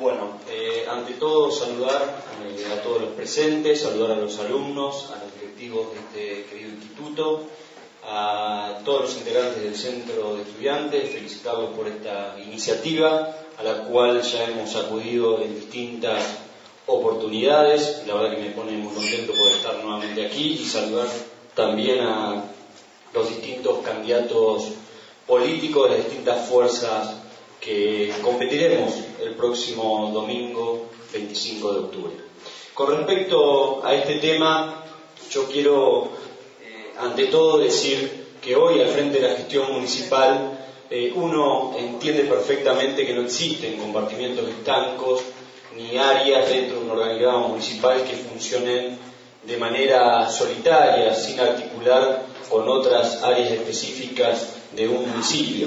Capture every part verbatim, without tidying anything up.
Bueno, eh, ante todo saludar eh, a todos los presentes, saludar a los alumnos, a los directivos de este querido instituto, a todos los integrantes del centro de estudiantes, felicitarlos por esta iniciativa a la cual ya hemos acudido en distintas oportunidades. La verdad que me pone muy contento poder estar nuevamente aquí y saludar también a los distintos candidatos políticos de las distintas fuerzas que competiremos el próximo domingo veinticinco de octubre. Con respecto a este tema, yo quiero eh, ante todo decir que hoy al frente de la gestión municipal eh, uno entiende perfectamente que no existen compartimientos estancos ni áreas dentro de un organigrama municipal que funcionen de manera solitaria, sin articular con otras áreas específicas de un municipio.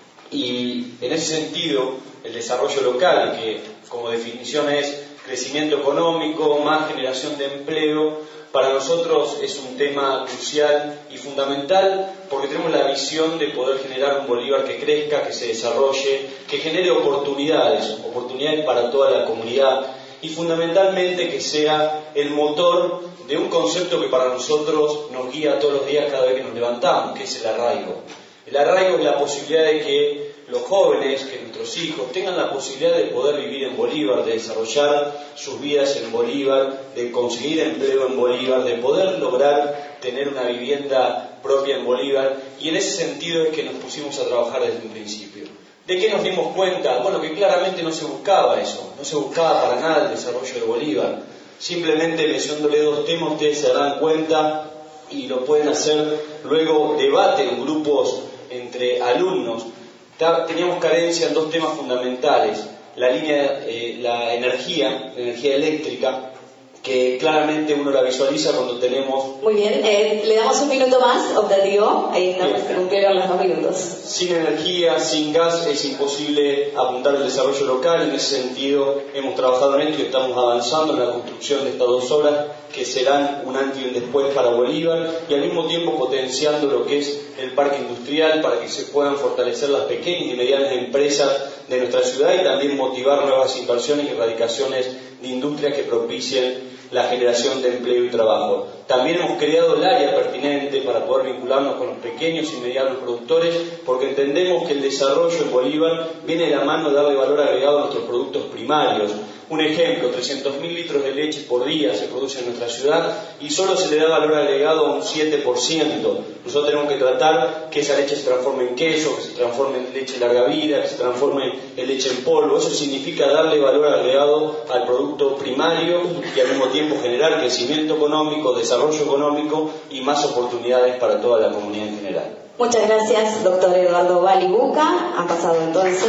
Y en ese sentido, el desarrollo local, que como definición es crecimiento económico, más generación de empleo, para nosotros es un tema crucial y fundamental porque tenemos la visión de poder generar un Bolívar que crezca, que se desarrolle, que genere oportunidades, oportunidades para toda la comunidad y fundamentalmente que sea el motor de un concepto que para nosotros nos guía todos los días cada vez que nos levantamos, que es el arraigo. El arraigo es la posibilidad de que los jóvenes, que nuestros hijos tengan la posibilidad de poder vivir en Bolívar, de desarrollar sus vidas en Bolívar, de conseguir empleo en Bolívar, de poder lograr tener una vivienda propia en Bolívar, y en ese sentido es que nos pusimos a trabajar desde un principio. ¿De qué nos dimos cuenta? Bueno, que claramente no se buscaba eso, no se buscaba para nada el desarrollo de Bolívar. Simplemente mencionándole dos temas, ustedes se darán cuenta y lo pueden hacer luego debate en grupos entre alumnos. Teníamos carencia en dos temas fundamentales: la línea, eh, la energía, la energía eléctrica, que claramente uno la visualiza cuando tenemos... Muy bien, eh, le damos un minuto más, optativo, ahí estamos, se cumplieron los dos minutos. Sin energía, sin gas, es imposible apuntar el desarrollo local. En ese sentido hemos trabajado en esto y estamos avanzando en la construcción de estas dos obras que serán un antes y un después para Bolívar, y al mismo tiempo potenciando lo que es el parque industrial para que se puedan fortalecer las pequeñas y medianas empresas de nuestra ciudad y también motivar nuevas inversiones y erradicaciones de industrias que propicien la generación de empleo y trabajo. También hemos creado el área pertinente para poder vincularnos con los pequeños y medianos productores, porque entendemos que el desarrollo en Bolívar viene de la mano de darle valor agregado a nuestros productos primarios. Un ejemplo, trescientos mil litros de leche por día se produce en nuestra ciudad y solo se le da valor agregado a un siete por ciento. Nosotros tenemos que tratar que esa leche se transforme en queso, que se transforme en leche larga vida, que se transforme en leche en polvo. Eso significa darle valor agregado al producto primario y al mismo tiempo generar crecimiento económico, desarrollo económico y más oportunidades para toda la comunidad en general. Muchas gracias, doctor Eduardo Balibuca. Han pasado entonces...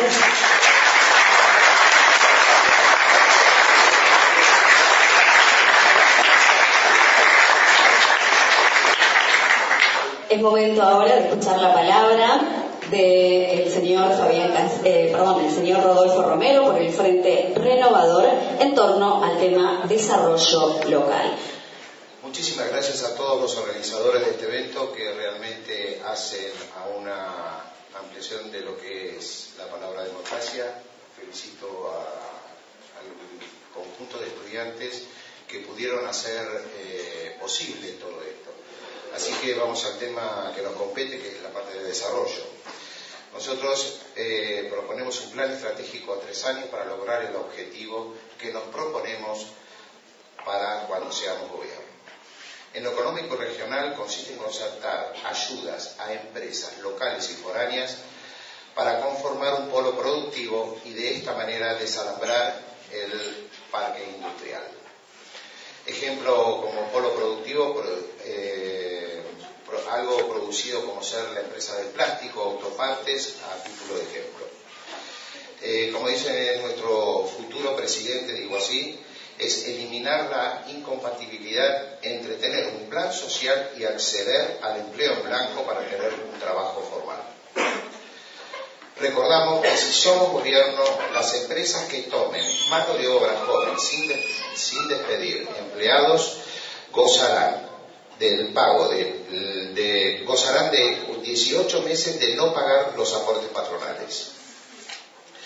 Es momento ahora de escuchar la palabra del señor Fabián, eh, perdón, el señor Rodolfo Romero por el Frente Renovador en torno al tema desarrollo local. Muchísimas gracias a todos los organizadores de este evento que realmente hacen a una ampliación de lo que es la palabra democracia. Felicito a, al conjunto de estudiantes que pudieron hacer eh, posible todo esto. Así que vamos al tema que nos compete, que es la parte de desarrollo. Nosotros eh, proponemos un plan estratégico a tres años para lograr el objetivo que nos proponemos para cuando seamos gobierno. En lo económico regional consiste en concertar ayudas a empresas locales y foráneas para conformar un polo productivo y de esta manera desalambrar el parque industrial. Ejemplo como polo productivo, eh, algo producido como ser la empresa del plástico, autopartes, a título de ejemplo. Eh, como dice nuestro futuro presidente, digo así, es eliminar la incompatibilidad entre tener un plan social y acceder al empleo en blanco para tener un trabajo formal. Recordamos que si somos gobierno, las empresas que tomen mano de obra joven sin, de, sin despedir empleados gozarán del pago de, de gozarán de dieciocho meses de no pagar los aportes patronales.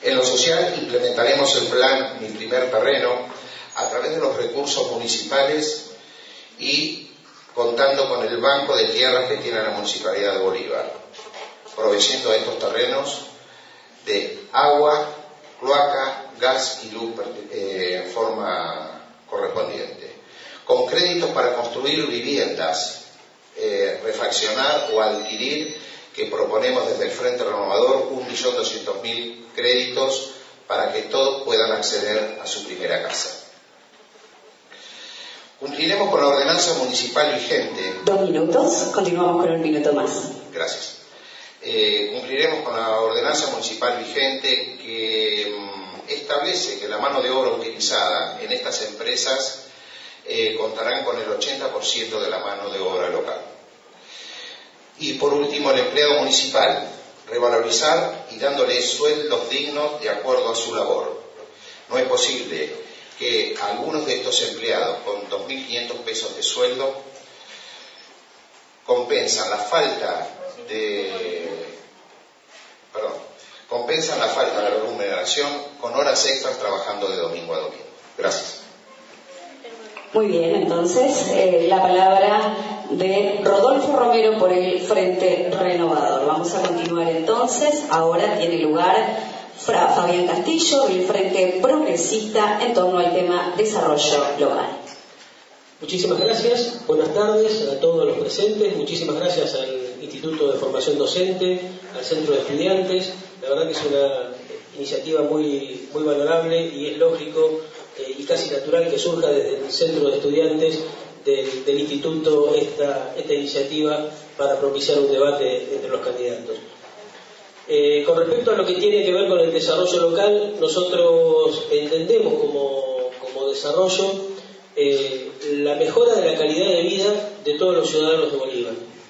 En lo social implementaremos el plan Mi Primer Terreno a través de los recursos municipales y contando con el banco de tierras que tiene la Municipalidad de Bolívar, proveyendo a estos terrenos de agua, cloaca, gas y luz eh, en forma correspondiente, con créditos para construir viviendas, eh, refaccionar o adquirir, que proponemos desde el Frente Renovador un millón doscientos mil créditos para que todos puedan acceder a su primera casa. Cumpliremos con la ordenanza municipal vigente. Dos minutos, continuamos con un minuto más. Gracias. Eh, cumpliremos con la ordenanza municipal vigente que mmm, establece que la mano de obra utilizada en estas empresas eh, contarán con el ochenta por ciento de la mano de obra local. Y por último, el empleado municipal, revalorizar y dándole sueldos dignos de acuerdo a su labor. No es posible que algunos de estos empleados con dos mil quinientos pesos de sueldo compensan la falta de perdón, compensan la falta de la remuneración con horas extras trabajando de domingo a domingo. Gracias. Muy bien, entonces eh, la palabra de Rodolfo Romero por el Frente Renovador. Vamos a continuar entonces. Ahora tiene lugar Fra Fabián Castillo del Frente Progresista en torno al tema desarrollo local. Muchísimas gracias, buenas tardes a todos los presentes, muchísimas gracias al Instituto de Formación Docente, al Centro de Estudiantes. La verdad que es una iniciativa muy, muy valorable y es lógico eh, y casi natural que surja desde el Centro de Estudiantes del, del Instituto esta, esta iniciativa para propiciar un debate entre los candidatos. Eh, con respecto a lo que tiene que ver con el desarrollo local, nosotros entendemos como, como desarrollo eh, la mejora de la calidad de vida de todos los ciudadanos de Bolívar.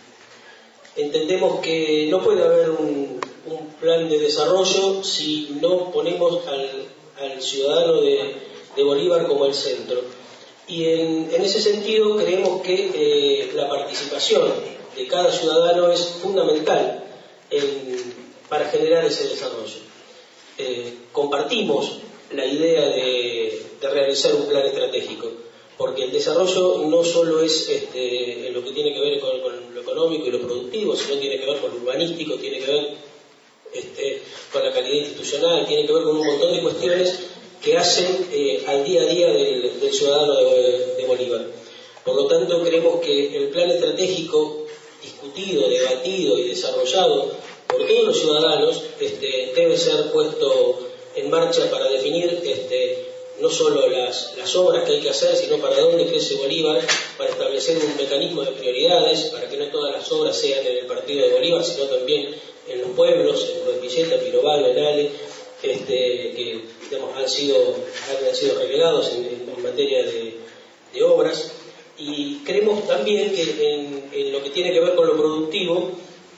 Entendemos que no puede haber un, un plan de desarrollo si no ponemos al, al ciudadano de, de Bolívar como el centro. Y en, en ese sentido creemos que eh, la participación de cada ciudadano es fundamental en, para generar ese desarrollo. Eh, compartimos la idea de, de realizar un plan estratégico, porque el desarrollo no solo es este, en lo que tiene que ver con, con lo económico y lo productivo, sino tiene que ver con lo urbanístico, tiene que ver este, con la calidad institucional, tiene que ver con un montón de cuestiones que hacen eh, al día a día del, del ciudadano de, de Bolívar. Por lo tanto, creemos que el plan estratégico discutido, debatido y desarrollado por todos los ciudadanos este, debe ser puesto en marcha para definir este, no solo las, las obras que hay que hacer, sino para dónde crece Bolívar, para establecer un mecanismo de prioridades, para que no todas las obras sean en el partido de Bolívar, sino también en los pueblos, en Rodepilleta, Pirovalo, Enale, este, que digamos, han, sido, han sido relegados en, en, en materia de, de obras. Y creemos también que en, en lo que tiene que ver con lo productivo,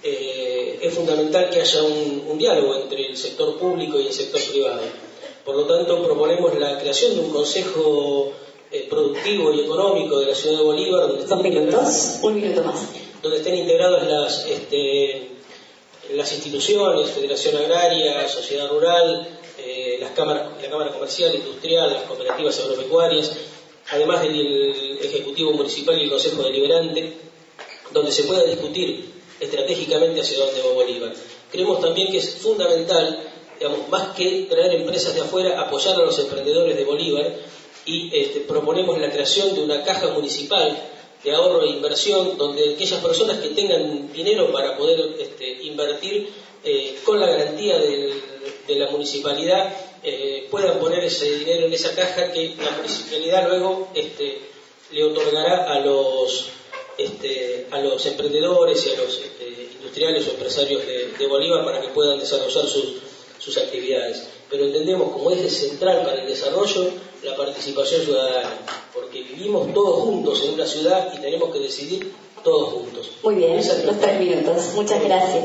eh, es fundamental que haya un, un diálogo entre el sector público y el sector privado. Por lo tanto, proponemos la creación de un consejo eh, productivo y económico de la ciudad de Bolívar, donde estén, minutos, un minuto más. donde estén integradas las, este, las instituciones, Federación Agraria, Sociedad Rural, eh, las cámaras, la Cámara Comercial, Industrial, las cooperativas agropecuarias, además del Ejecutivo Municipal y el Consejo Deliberante, donde se pueda discutir estratégicamente hacia dónde va Bolívar. Creemos también que es fundamental, digamos, más que traer empresas de afuera, apoyar a los emprendedores de Bolívar y este, proponemos la creación de una caja municipal de ahorro e inversión, donde aquellas personas que tengan dinero para poder este, invertir eh, con la garantía del, de la municipalidad eh, puedan poner ese dinero en esa caja que la municipalidad luego este, le otorgará a los Este, a los emprendedores y a los este, industriales o empresarios de, de Bolívar para que puedan desarrollar sus, sus actividades. Pero entendemos como eje central para el desarrollo la participación ciudadana, porque vivimos todos juntos en una ciudad y tenemos que decidir todos juntos. Muy bien, los tres minutos. Muchas gracias.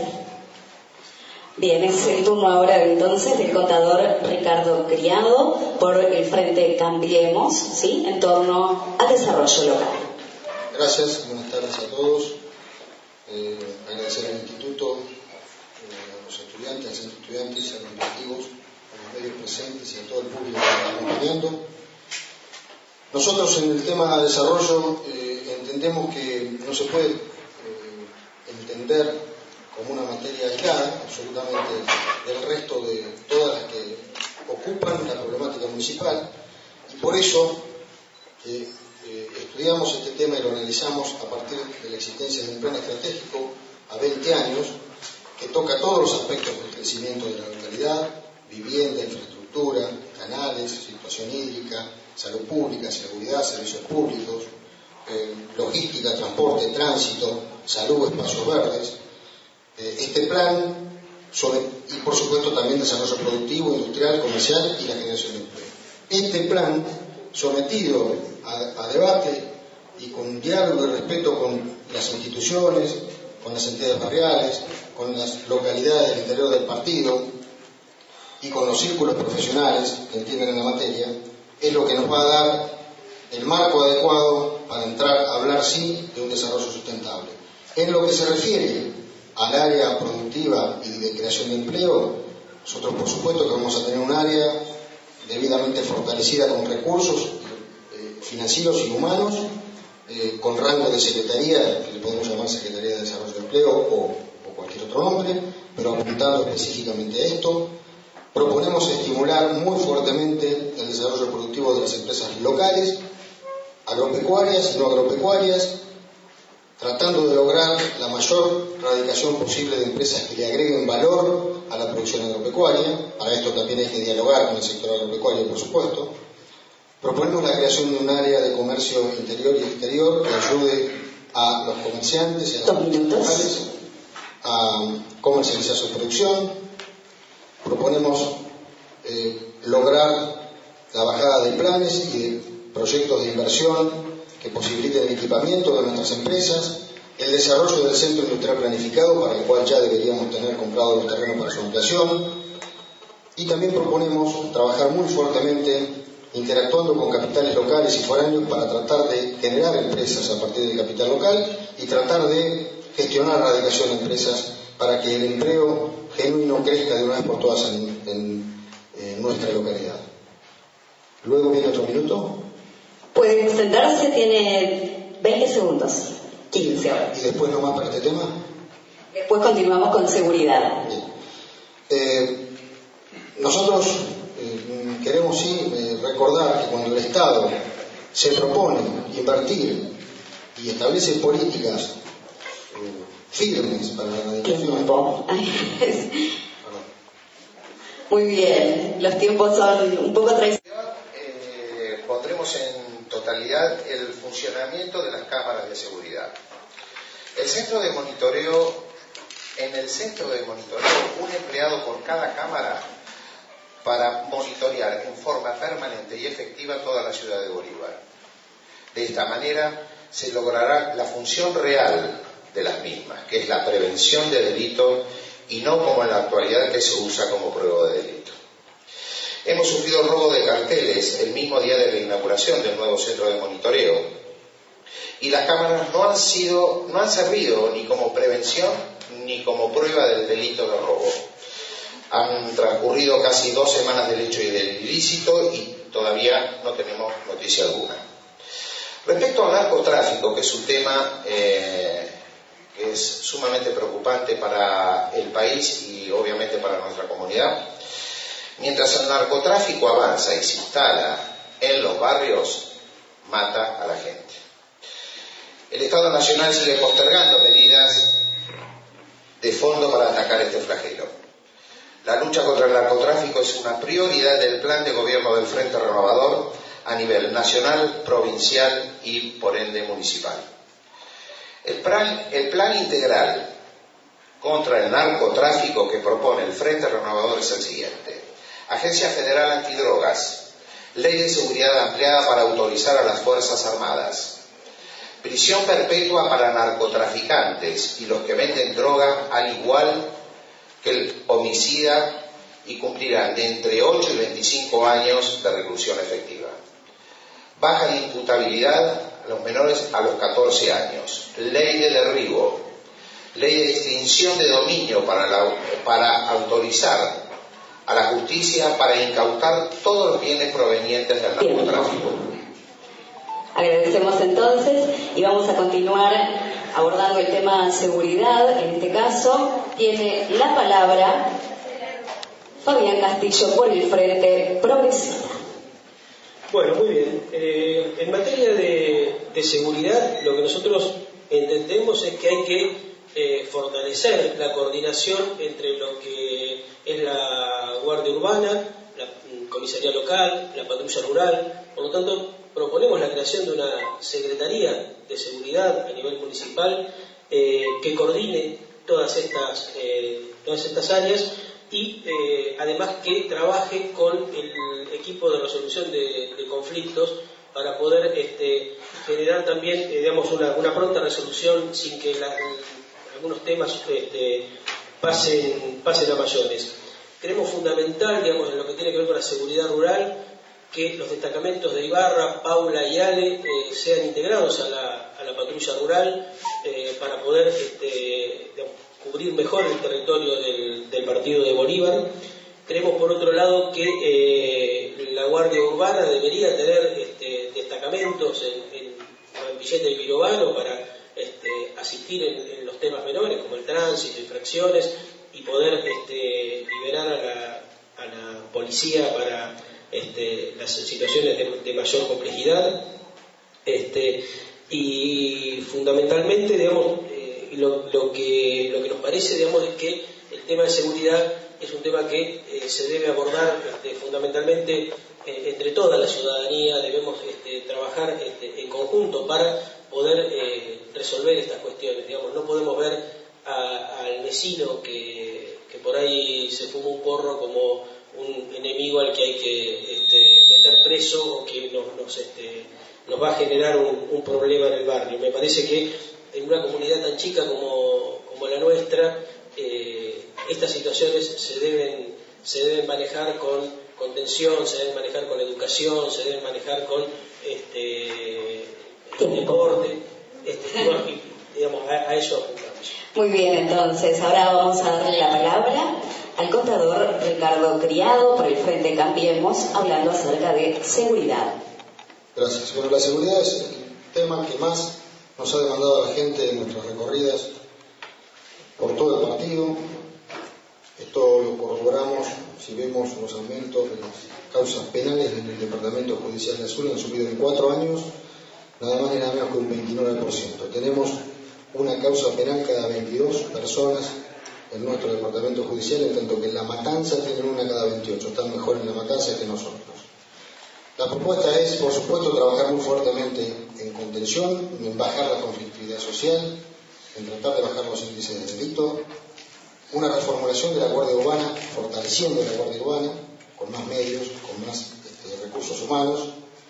Bien, es el turno ahora entonces del contador Ricardo Criado por el Frente Cambiemos, ¿sí?, en torno al desarrollo local. Gracias, buenas tardes a todos. Eh, agradecer al Instituto, eh, a los estudiantes, al Centro de Estudiantes, a los directivos, a los medios presentes y a todo el público que nos está acompañando. Nosotros en el tema de desarrollo eh, entendemos que no se puede eh, entender como una materia aislada, absolutamente del resto de todas las que ocupan la problemática municipal, y por eso eh, eh, estudiamos este tema y lo analizamos a partir de la existencia de un plan estratégico a veinte años que toca todos los aspectos del crecimiento de la localidad: vivienda, infraestructura, canales, situación hídrica, salud pública, seguridad, servicios públicos, eh, logística, transporte, tránsito, salud, espacios verdes. Eh, este plan, sobre, y por supuesto también desarrollo productivo, industrial, comercial y la generación de empleo. Este plan, sometido a, a debate y con diálogo y respeto con las instituciones, con las entidades barriales, con las localidades del interior del partido y con los círculos profesionales que entienden en la materia, es lo que nos va a dar el marco adecuado para entrar a hablar sí de un desarrollo sustentable. En lo que se refiere al área productiva y de creación de empleo, nosotros por supuesto que vamos a tener un área debidamente fortalecida con recursos eh, financieros y humanos, eh, con rango de secretaría, que le podemos llamar Secretaría de Desarrollo de Empleo o, o cualquier otro nombre, pero apuntando específicamente a esto. Proponemos estimular muy fuertemente el desarrollo productivo de las empresas locales, agropecuarias y no agropecuarias, tratando de lograr la mayor radicación posible de empresas que le agreguen valor a la producción agropecuaria. Para esto también hay que dialogar con el sector agropecuario, por supuesto. Proponemos la creación de un área de comercio interior y exterior que ayude a los comerciantes y a los profesionales a comercializar su producción. Proponemos eh, lograr la bajada de planes y de proyectos de inversión que posibiliten el equipamiento de nuestras empresas, el desarrollo del centro industrial planificado, para el cual ya deberíamos tener comprados los terrenos para su ampliación, y también proponemos trabajar muy fuertemente interactuando con capitales locales y foráneos para tratar de generar empresas a partir del capital local y tratar de gestionar la radicación de empresas para que el empleo genuino crezca de una vez por todas en, en, en nuestra localidad. Luego viene otro minuto. Puede sentarse, tiene veinte segundos, quince ahora. ¿Y después nomás para este tema? Después continuamos con seguridad. Bien. Eh, nosotros eh, queremos sí eh, recordar que cuando el Estado se propone invertir y establece políticas eh, firmes para la erradicación. Muy bien, los tiempos son un poco traicioneros. Eh, pondremos en totalidad el funcionamiento de las cámaras de seguridad. El centro de monitoreo, en el centro de monitoreo, un empleado por cada cámara para monitorear en forma permanente y efectiva toda la ciudad de Bolívar. De esta manera se logrará la función real de las mismas, que es la prevención de delitos y no como en la actualidad que se usa como prueba de delito. Hemos sufrido robo de carteles el mismo día de la inauguración del nuevo centro de monitoreo y las cámaras no han sido, no han servido ni como prevención ni como prueba del delito de robo. Han transcurrido casi dos semanas del hecho y del ilícito y todavía no tenemos noticia alguna. Respecto al narcotráfico, que es un tema eh, que es sumamente preocupante para el país y obviamente para nuestra comunidad, mientras el narcotráfico avanza y se instala en los barrios, mata a la gente. El Estado Nacional sigue postergando medidas de fondo para atacar este flagelo. La lucha contra el narcotráfico es una prioridad del plan de gobierno del Frente Renovador a nivel nacional, provincial y, por ende, municipal. El plan, el plan integral contra el narcotráfico que propone el Frente Renovador es el siguiente: Agencia Federal Antidrogas, Ley de Seguridad ampliada para autorizar a las Fuerzas Armadas, prisión perpetua para narcotraficantes y los que venden droga, al igual que el homicida, y cumplirán de entre ocho y veinticinco años de reclusión efectiva. Baja de imputabilidad a los menores a los catorce años. Ley de derribo. Ley de extinción de dominio para, la, para autorizar a la justicia para incautar todos los bienes provenientes del narcotráfico. Agradecemos entonces y vamos a continuar abordando el tema seguridad. En este caso tiene la palabra Fabián Castillo por el Frente Progresista. Bueno, muy bien. Eh, en materia de, de seguridad, lo que nosotros entendemos es que hay que eh, fortalecer la coordinación entre lo que es la Guardia Urbana, la Comisaría Local, la Patrulla Rural. Por lo tanto, proponemos la creación de una Secretaría de Seguridad a nivel municipal eh, que coordine todas estas, eh, todas estas áreas y eh, además que trabaje con el equipo de resolución de, de conflictos para poder este, generar también eh, digamos una, una pronta resolución sin que la, algunos temas este, pasen, pasen a mayores. Creemos fundamental, digamos, en lo que tiene que ver con la seguridad rural, que los destacamentos de Ibarra, Paula y Ale eh, sean integrados a la, a la patrulla rural eh, para poder este, digamos, cubrir mejor el territorio del, del partido de Bolívar. Creemos, por otro lado, que eh, la Guardia Urbana debería tener este, destacamentos en, en Villeta y Pirovano para este, asistir en, en los temas menores, como el tránsito, infracciones, y poder este, liberar a la, a la policía para este, las situaciones de, de mayor complejidad. Este, y fundamentalmente, digamos, eh, lo, lo, que, lo que nos parece, digamos, es que el tema de seguridad es un tema que eh, se debe abordar este, fundamentalmente eh, entre toda la ciudadanía. Debemos este, trabajar este, en conjunto para poder eh, resolver estas cuestiones. Digamos, no podemos ver a, al vecino que, que por ahí se fuma un porro como un enemigo al que hay que este, meter preso o que nos, nos, este, nos va a generar un, un problema en el barrio. Me parece que en una comunidad tan chica como, como la nuestra, eh, estas situaciones se deben, se deben manejar con contención, se deben manejar con educación, se deben manejar con este, el deporte, este, y, digamos, a, a eso apuntamos. Muy bien, entonces ahora vamos a darle la palabra al contador Ricardo Criado por el Frente Cambiemos, hablando acerca de seguridad. Gracias. Bueno, la seguridad es el tema que más nos ha demandado a la gente en nuestras recorridas por todo el partido. Esto lo corroboramos si vemos los aumentos de las causas penales en el Departamento Judicial de Azul. Han subido en cuatro años nada más y nada menos que un veintinueve por ciento. Tenemos una causa penal cada veintidós personas en nuestro Departamento Judicial, en tanto que en La Matanza tienen una cada veintiocho. Están mejor en La Matanza que nosotros. La propuesta es, por supuesto, trabajar muy fuertemente en contención, en bajar la conflictividad social, en tratar de bajar los índices de delito, una reformulación de la Guardia Urbana, fortaleciendo la Guardia Urbana, con más medios, con más este, recursos humanos,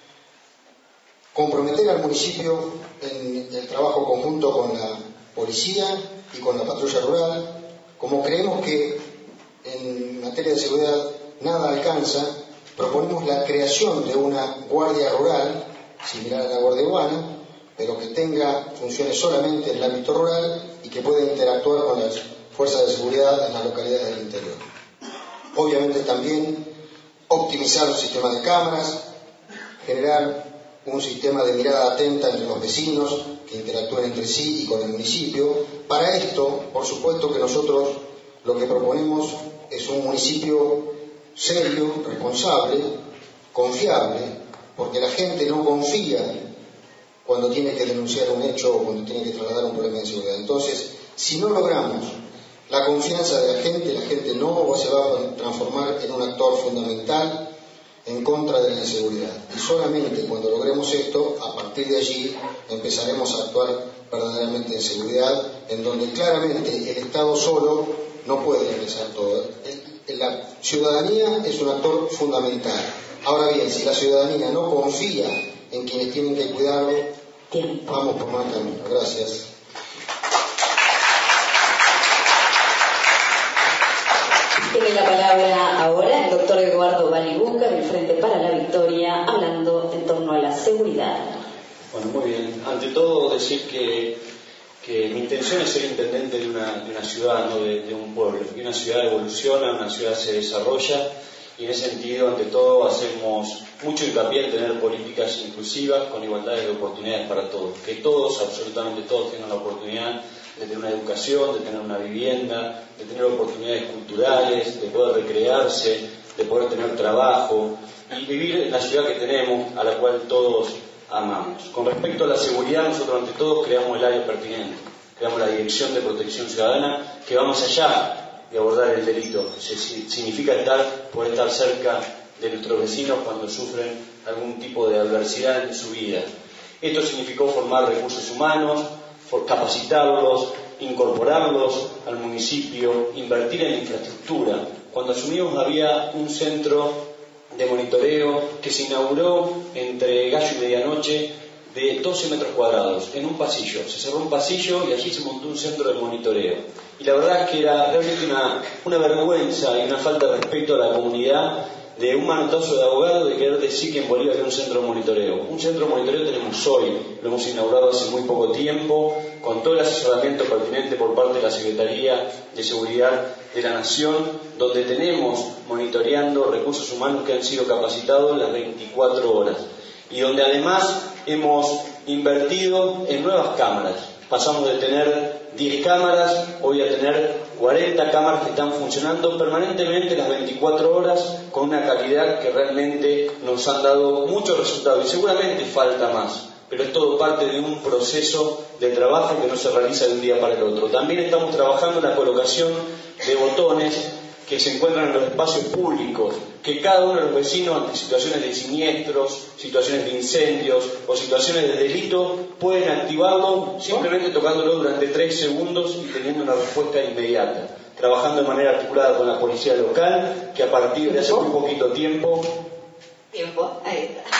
comprometer al municipio en el trabajo conjunto con la policía y con la patrulla rural. Como creemos que en materia de seguridad nada alcanza, proponemos la creación de una guardia rural, similar a la Guardia Urbana, pero que tenga funciones solamente en el ámbito rural y que pueda interactuar con las fuerzas de seguridad en las localidades del interior. Obviamente también optimizar el sistema de cámaras, generar un sistema de mirada atenta entre los vecinos que interactúen entre sí y con el municipio. Para esto, por supuesto que nosotros lo que proponemos es un municipio serio, responsable, confiable, porque la gente no confía cuando tiene que denunciar un hecho o cuando tiene que trasladar un problema de seguridad. Entonces, si no logramos la confianza de la gente, la gente no se va a transformar en un actor fundamental en contra de la inseguridad. Y solamente cuando logremos esto, a partir de allí empezaremos a actuar verdaderamente en seguridad, en donde claramente el Estado solo no puede realizar todo. La ciudadanía es un actor fundamental. Ahora bien, si la ciudadanía no confía en quienes tienen que cuidarlo, Tiempo. Vamos por mal camino. Gracias. Tiene la palabra ahora el doctor Eduardo Balibuca del Frente para la Victoria, hablando en torno a la seguridad. Bueno, muy bien. Ante todo, decir que que mi intención es ser intendente de una, de una ciudad, no de, de un pueblo, que una ciudad evoluciona, una ciudad se desarrolla, y en ese sentido, ante todo, hacemos mucho hincapié en tener políticas inclusivas con igualdades de oportunidades para todos, que todos, absolutamente todos, tengan la oportunidad de tener una educación, de tener una vivienda, de tener oportunidades culturales, de poder recrearse, de poder tener trabajo y vivir en la ciudad que tenemos, a la cual todos amamos. Con respecto a la seguridad, nosotros ante todo creamos el área pertinente, creamos la Dirección de Protección Ciudadana, que va más allá de abordar el delito. Se, significa estar, poder estar cerca de nuestros vecinos cuando sufren algún tipo de adversidad en su vida. Esto significó formar recursos humanos, capacitarlos, incorporarlos al municipio, invertir en infraestructura. Cuando asumimos había un centro de monitoreo que se inauguró entre gallo y medianoche de doce metros cuadrados, en un pasillo. Se cerró un pasillo y allí se montó un centro de monitoreo. Y la verdad es que era realmente una, una vergüenza y una falta de respeto a la comunidad de un manotazo de abogado de querer decir que en Bolivia había un centro de monitoreo. Un centro de monitoreo tenemos hoy, lo hemos inaugurado hace muy poco tiempo, con todo el asesoramiento pertinente por parte de la Secretaría de Seguridad de la Nación, donde tenemos monitoreando recursos humanos que han sido capacitados las veinticuatro horas. Y donde además hemos invertido en nuevas cámaras. Pasamos de tener diez cámaras, hoy a tener cuarenta cámaras que están funcionando permanentemente las veinticuatro horas con una calidad que realmente nos han dado muchos resultados y seguramente falta más, pero es todo parte de un proceso de trabajo que no se realiza de un día para el otro. También estamos trabajando en la colocación de botones que se encuentran en los espacios públicos, que cada uno de los vecinos ante situaciones de siniestros, situaciones de incendios o situaciones de delito pueden activarlo simplemente tocándolo durante tres segundos y teniendo una respuesta inmediata, trabajando de manera articulada con la policía local, que a partir de hace muy poquito tiempo... Tiempo, ahí está.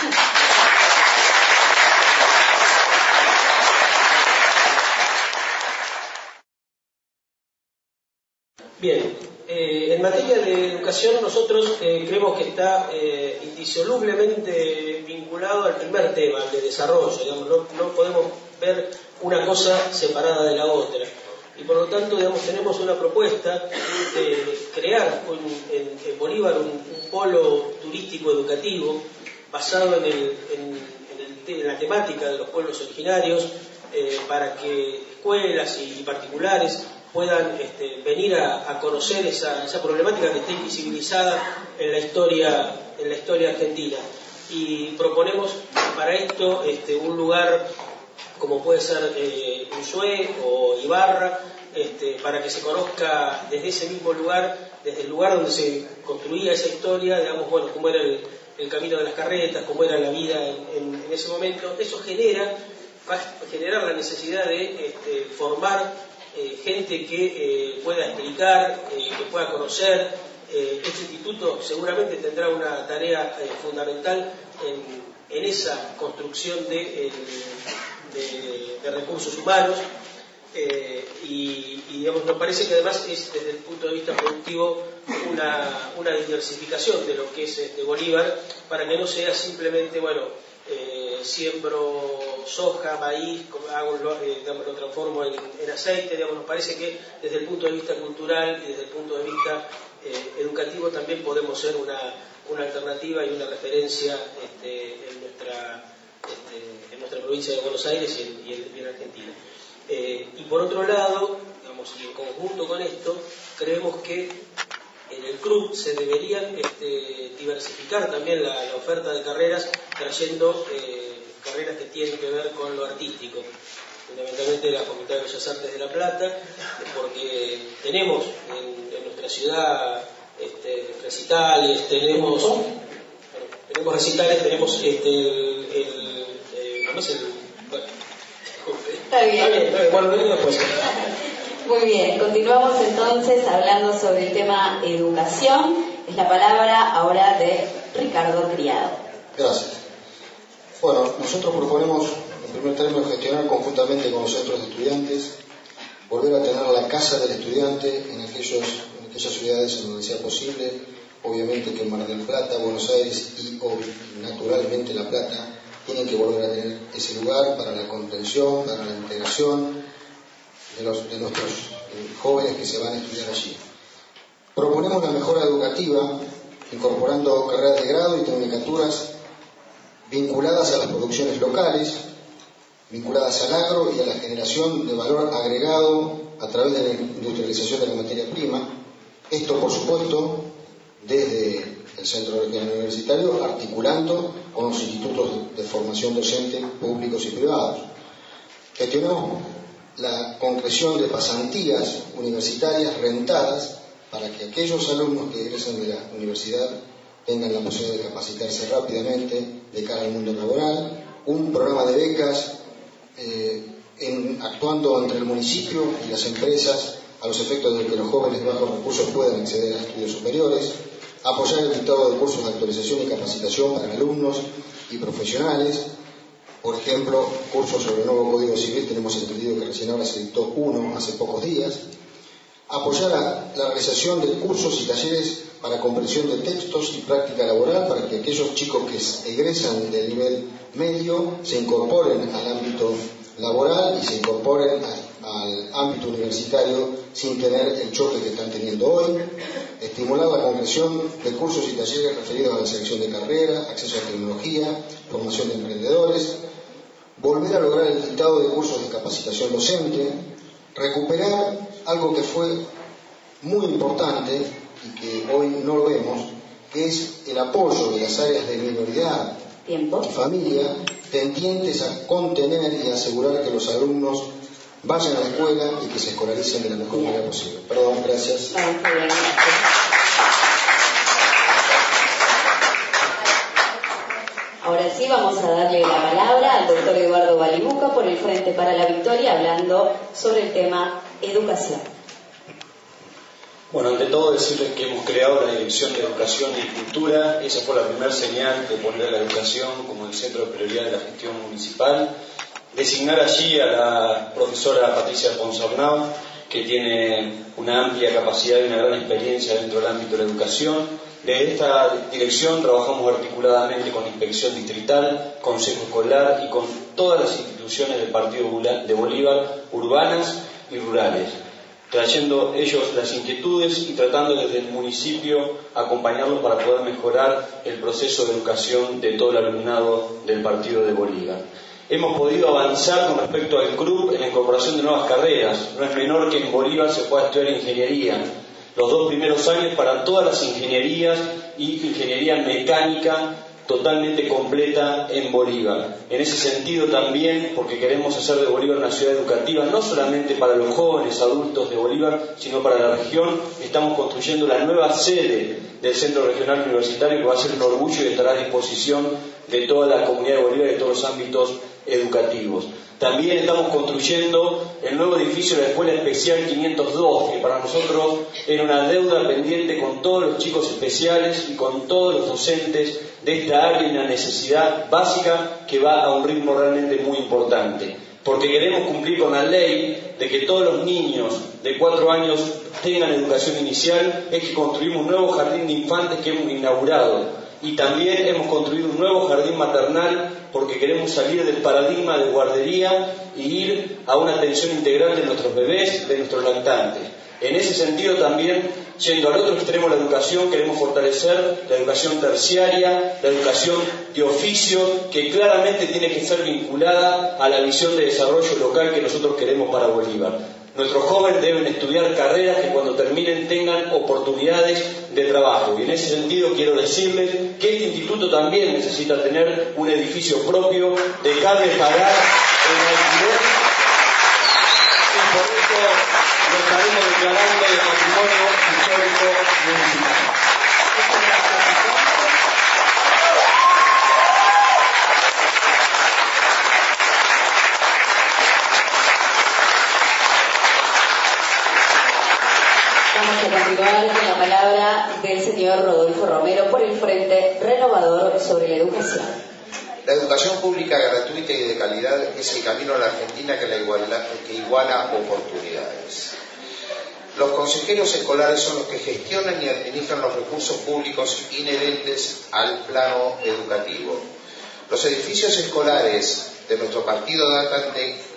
Bien, eh, en materia de educación nosotros eh, creemos que está eh, indisolublemente vinculado al primer tema, al de desarrollo. Digamos, no, no podemos ver una cosa separada de la otra. Y por lo tanto, digamos, tenemos una propuesta de crear un, en, en Bolívar un, un polo turístico educativo basado en, el, en, en, el, en la temática de los pueblos originarios, eh, para que escuelas y, y particulares puedan este, venir a, a conocer esa, esa problemática que está invisibilizada en la historia, en la historia argentina. Y proponemos para esto este, un lugar como puede ser eh, Ushué o Ibarra, este, para que se conozca desde ese mismo lugar, desde el lugar donde se construía esa historia, digamos, bueno, cómo era el, el camino de las carretas, cómo era la vida en, en, en ese momento. Eso genera, va a generar la necesidad de este, formar Eh, gente que eh, pueda explicar, eh, que pueda conocer. Eh, este instituto seguramente tendrá una tarea eh, fundamental en, en esa construcción de, eh, de, de recursos humanos, eh, y, y digamos, nos parece que además es desde el punto de vista productivo una, una diversificación de lo que es este Bolívar, para que no sea simplemente, bueno, eh, siembro soja, maíz, hago, eh, digamos, lo transformo en, en aceite. Digamos, nos parece que desde el punto de vista cultural y desde el punto de vista eh, educativo también podemos ser una, una alternativa y una referencia este, en, nuestra, este, en nuestra provincia de Buenos Aires y en, y en, y en Argentina. Eh, y por otro lado, digamos, y en conjunto con esto, creemos que en el C R U se deberían este, diversificar también la, la oferta de carreras, trayendo eh, carreras que tienen que ver con lo artístico, fundamentalmente la Facultad de Bellas Artes de La Plata, porque tenemos en, en nuestra ciudad este, recitales, tenemos, bueno, tenemos recitales, tenemos este, el, el, eh, ¿cómo es el? Bueno, está bien. Está bien, bueno, después. Muy bien, continuamos entonces hablando sobre el tema educación. Es la palabra ahora de Ricardo Criado. Gracias. Bueno, nosotros proponemos, en primer término, gestionar conjuntamente con los centros de estudiantes, volver a tener la casa del estudiante en, aquellos, en aquellas ciudades en donde sea posible. Obviamente que Mar del Plata, Buenos Aires y naturalmente La Plata tienen que volver a tener ese lugar para la contención, para la integración, de, los, de nuestros eh, jóvenes que se van a estudiar allí. Proponemos la mejora educativa incorporando carreras de grado y tecnicaturas vinculadas a las producciones locales, vinculadas al agro y a la generación de valor agregado a través de la industrialización de la materia prima. Esto, por supuesto, desde el Centro Regional Universitario, articulando con los institutos de formación docente públicos y privados. Gestionamos la concreción de pasantías universitarias rentadas para que aquellos alumnos que egresan de la universidad tengan la posibilidad de capacitarse rápidamente de cara al mundo laboral, un programa de becas eh, en, actuando entre el municipio y las empresas a los efectos de que los jóvenes de bajos recursos puedan acceder a estudios superiores, apoyar el dictado de cursos de actualización y capacitación para alumnos y profesionales. Por ejemplo, cursos sobre el nuevo Código Civil, tenemos entendido que recién ahora se dictó uno hace pocos días. Apoyar a la realización de cursos y talleres para comprensión de textos y práctica laboral para que aquellos chicos que egresan del nivel medio se incorporen al ámbito laboral y se incorporen a, al ámbito universitario sin tener el choque que están teniendo hoy. Estimular la concreción de cursos y talleres referidos a la selección de carrera, acceso a tecnología, formación de emprendedores. Volver a lograr el dictado de cursos de capacitación docente. Recuperar algo que fue muy importante y que hoy no lo vemos, que es el apoyo de las áreas de minoridad Tiempo. y familia tendientes a contener y asegurar que los alumnos vayan a la escuela y que se escolaricen de la mejor manera posible. Perdón, gracias. Ahora sí vamos a darle la palabra al doctor Eduardo Balibuca por el Frente para la Victoria, hablando sobre el tema educación. Bueno, ante todo decirles que hemos creado la Dirección de Educación y Cultura. Esa fue la primera señal de poner la educación como el centro de prioridad de la gestión municipal. Designar allí a la profesora Patricia Ponsarnau, que tiene una amplia capacidad y una gran experiencia dentro del ámbito de la educación. De esta dirección trabajamos articuladamente con Inspección Distrital, Consejo Escolar y con todas las instituciones del Partido de Bolívar, urbanas y rurales, trayendo ellos las inquietudes y tratando desde el municipio acompañarlos para poder mejorar el proceso de educación de todo el alumnado del Partido de Bolívar. Hemos podido avanzar con respecto al C R U P en la incorporación de nuevas carreras. No es menor que en Bolívar se pueda estudiar ingeniería. Los dos primeros años para todas las ingenierías y ingeniería mecánica totalmente completa en Bolívar. En ese sentido también, porque queremos hacer de Bolívar una ciudad educativa, no solamente para los jóvenes adultos de Bolívar, sino para la región, estamos construyendo la nueva sede del Centro Regional Universitario, que va a ser un orgullo y estará a disposición de toda la comunidad de Bolívar y de todos los ámbitos educativos. También estamos construyendo el nuevo edificio de la Escuela Especial quinientos dos, que para nosotros era una deuda pendiente con todos los chicos especiales y con todos los docentes de esta área, y una necesidad básica que va a un ritmo realmente muy importante. Porque queremos cumplir con la ley de que todos los niños de cuatro años tengan educación inicial, es que construimos un nuevo jardín de infantes que hemos inaugurado. Y también hemos construido un nuevo jardín maternal porque queremos salir del paradigma de guardería y ir a una atención integral de nuestros bebés, de nuestros lactantes. En ese sentido también, yendo al otro extremo de la educación, queremos fortalecer la educación terciaria, la educación de oficio, que claramente tiene que ser vinculada a la visión de desarrollo local que nosotros queremos para Bolívar. Nuestros jóvenes deben estudiar carreras que cuando terminen tengan oportunidades de trabajo. Y en ese sentido quiero decirles que este instituto también necesita tener un edificio propio, dejar de pagar el alquiler, y por eso lo estaremos declarando de patrimonio histórico municipal. Vamos a continuar con la palabra del señor Rodolfo Romero por el Frente Renovador sobre la Educación. La educación pública gratuita y de calidad es el camino a la Argentina que, la iguala, que iguala oportunidades. Los consejeros escolares son los que gestionan y administran los recursos públicos inherentes al plano educativo. Los edificios escolares de nuestro partido datan de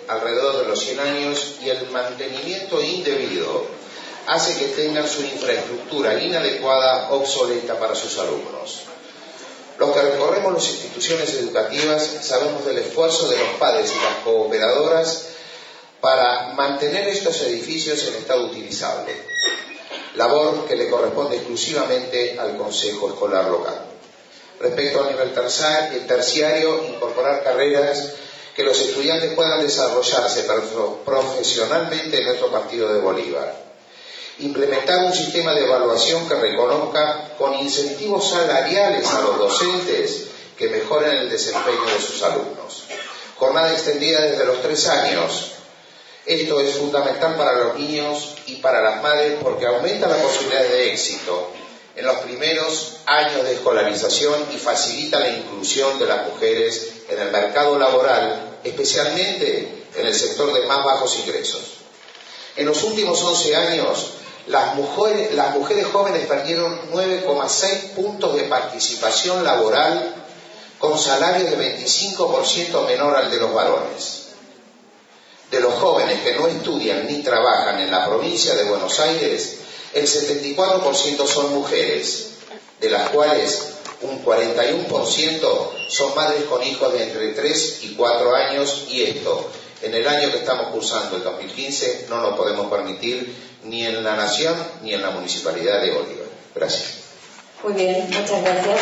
alrededor de los cien años y el mantenimiento indebido hace que tengan su infraestructura inadecuada, obsoleta para sus alumnos. Los que recorremos las instituciones educativas sabemos del esfuerzo de los padres y las cooperadoras para mantener estos edificios en estado utilizable, labor que le corresponde exclusivamente al Consejo Escolar local. Respecto al nivel terciario, incorporar carreras que los estudiantes puedan desarrollarse profesionalmente en nuestro partido de Bolívar. Implementar un sistema de evaluación que reconozca con incentivos salariales a los docentes que mejoren el desempeño de sus alumnos. Jornada extendida desde los tres años. Esto es fundamental para los niños y para las madres porque aumenta la posibilidad de éxito en los primeros años de escolarización y facilita la inclusión de las mujeres en el mercado laboral, especialmente en el sector de más bajos ingresos. En los últimos once años, Las mujeres, las mujeres jóvenes perdieron nueve coma seis puntos de participación laboral con salario de veinticinco por ciento menor al de los varones. De los jóvenes que no estudian ni trabajan en la provincia de Buenos Aires, el setenta y cuatro por ciento son mujeres, de las cuales un cuarenta y uno por ciento son madres con hijos de entre tres y cuatro años, y esto, en el año que estamos cursando, el dos mil quince, no lo podemos permitir ni en la Nación ni en la Municipalidad de Bolívar. Gracias. Muy bien, muchas gracias.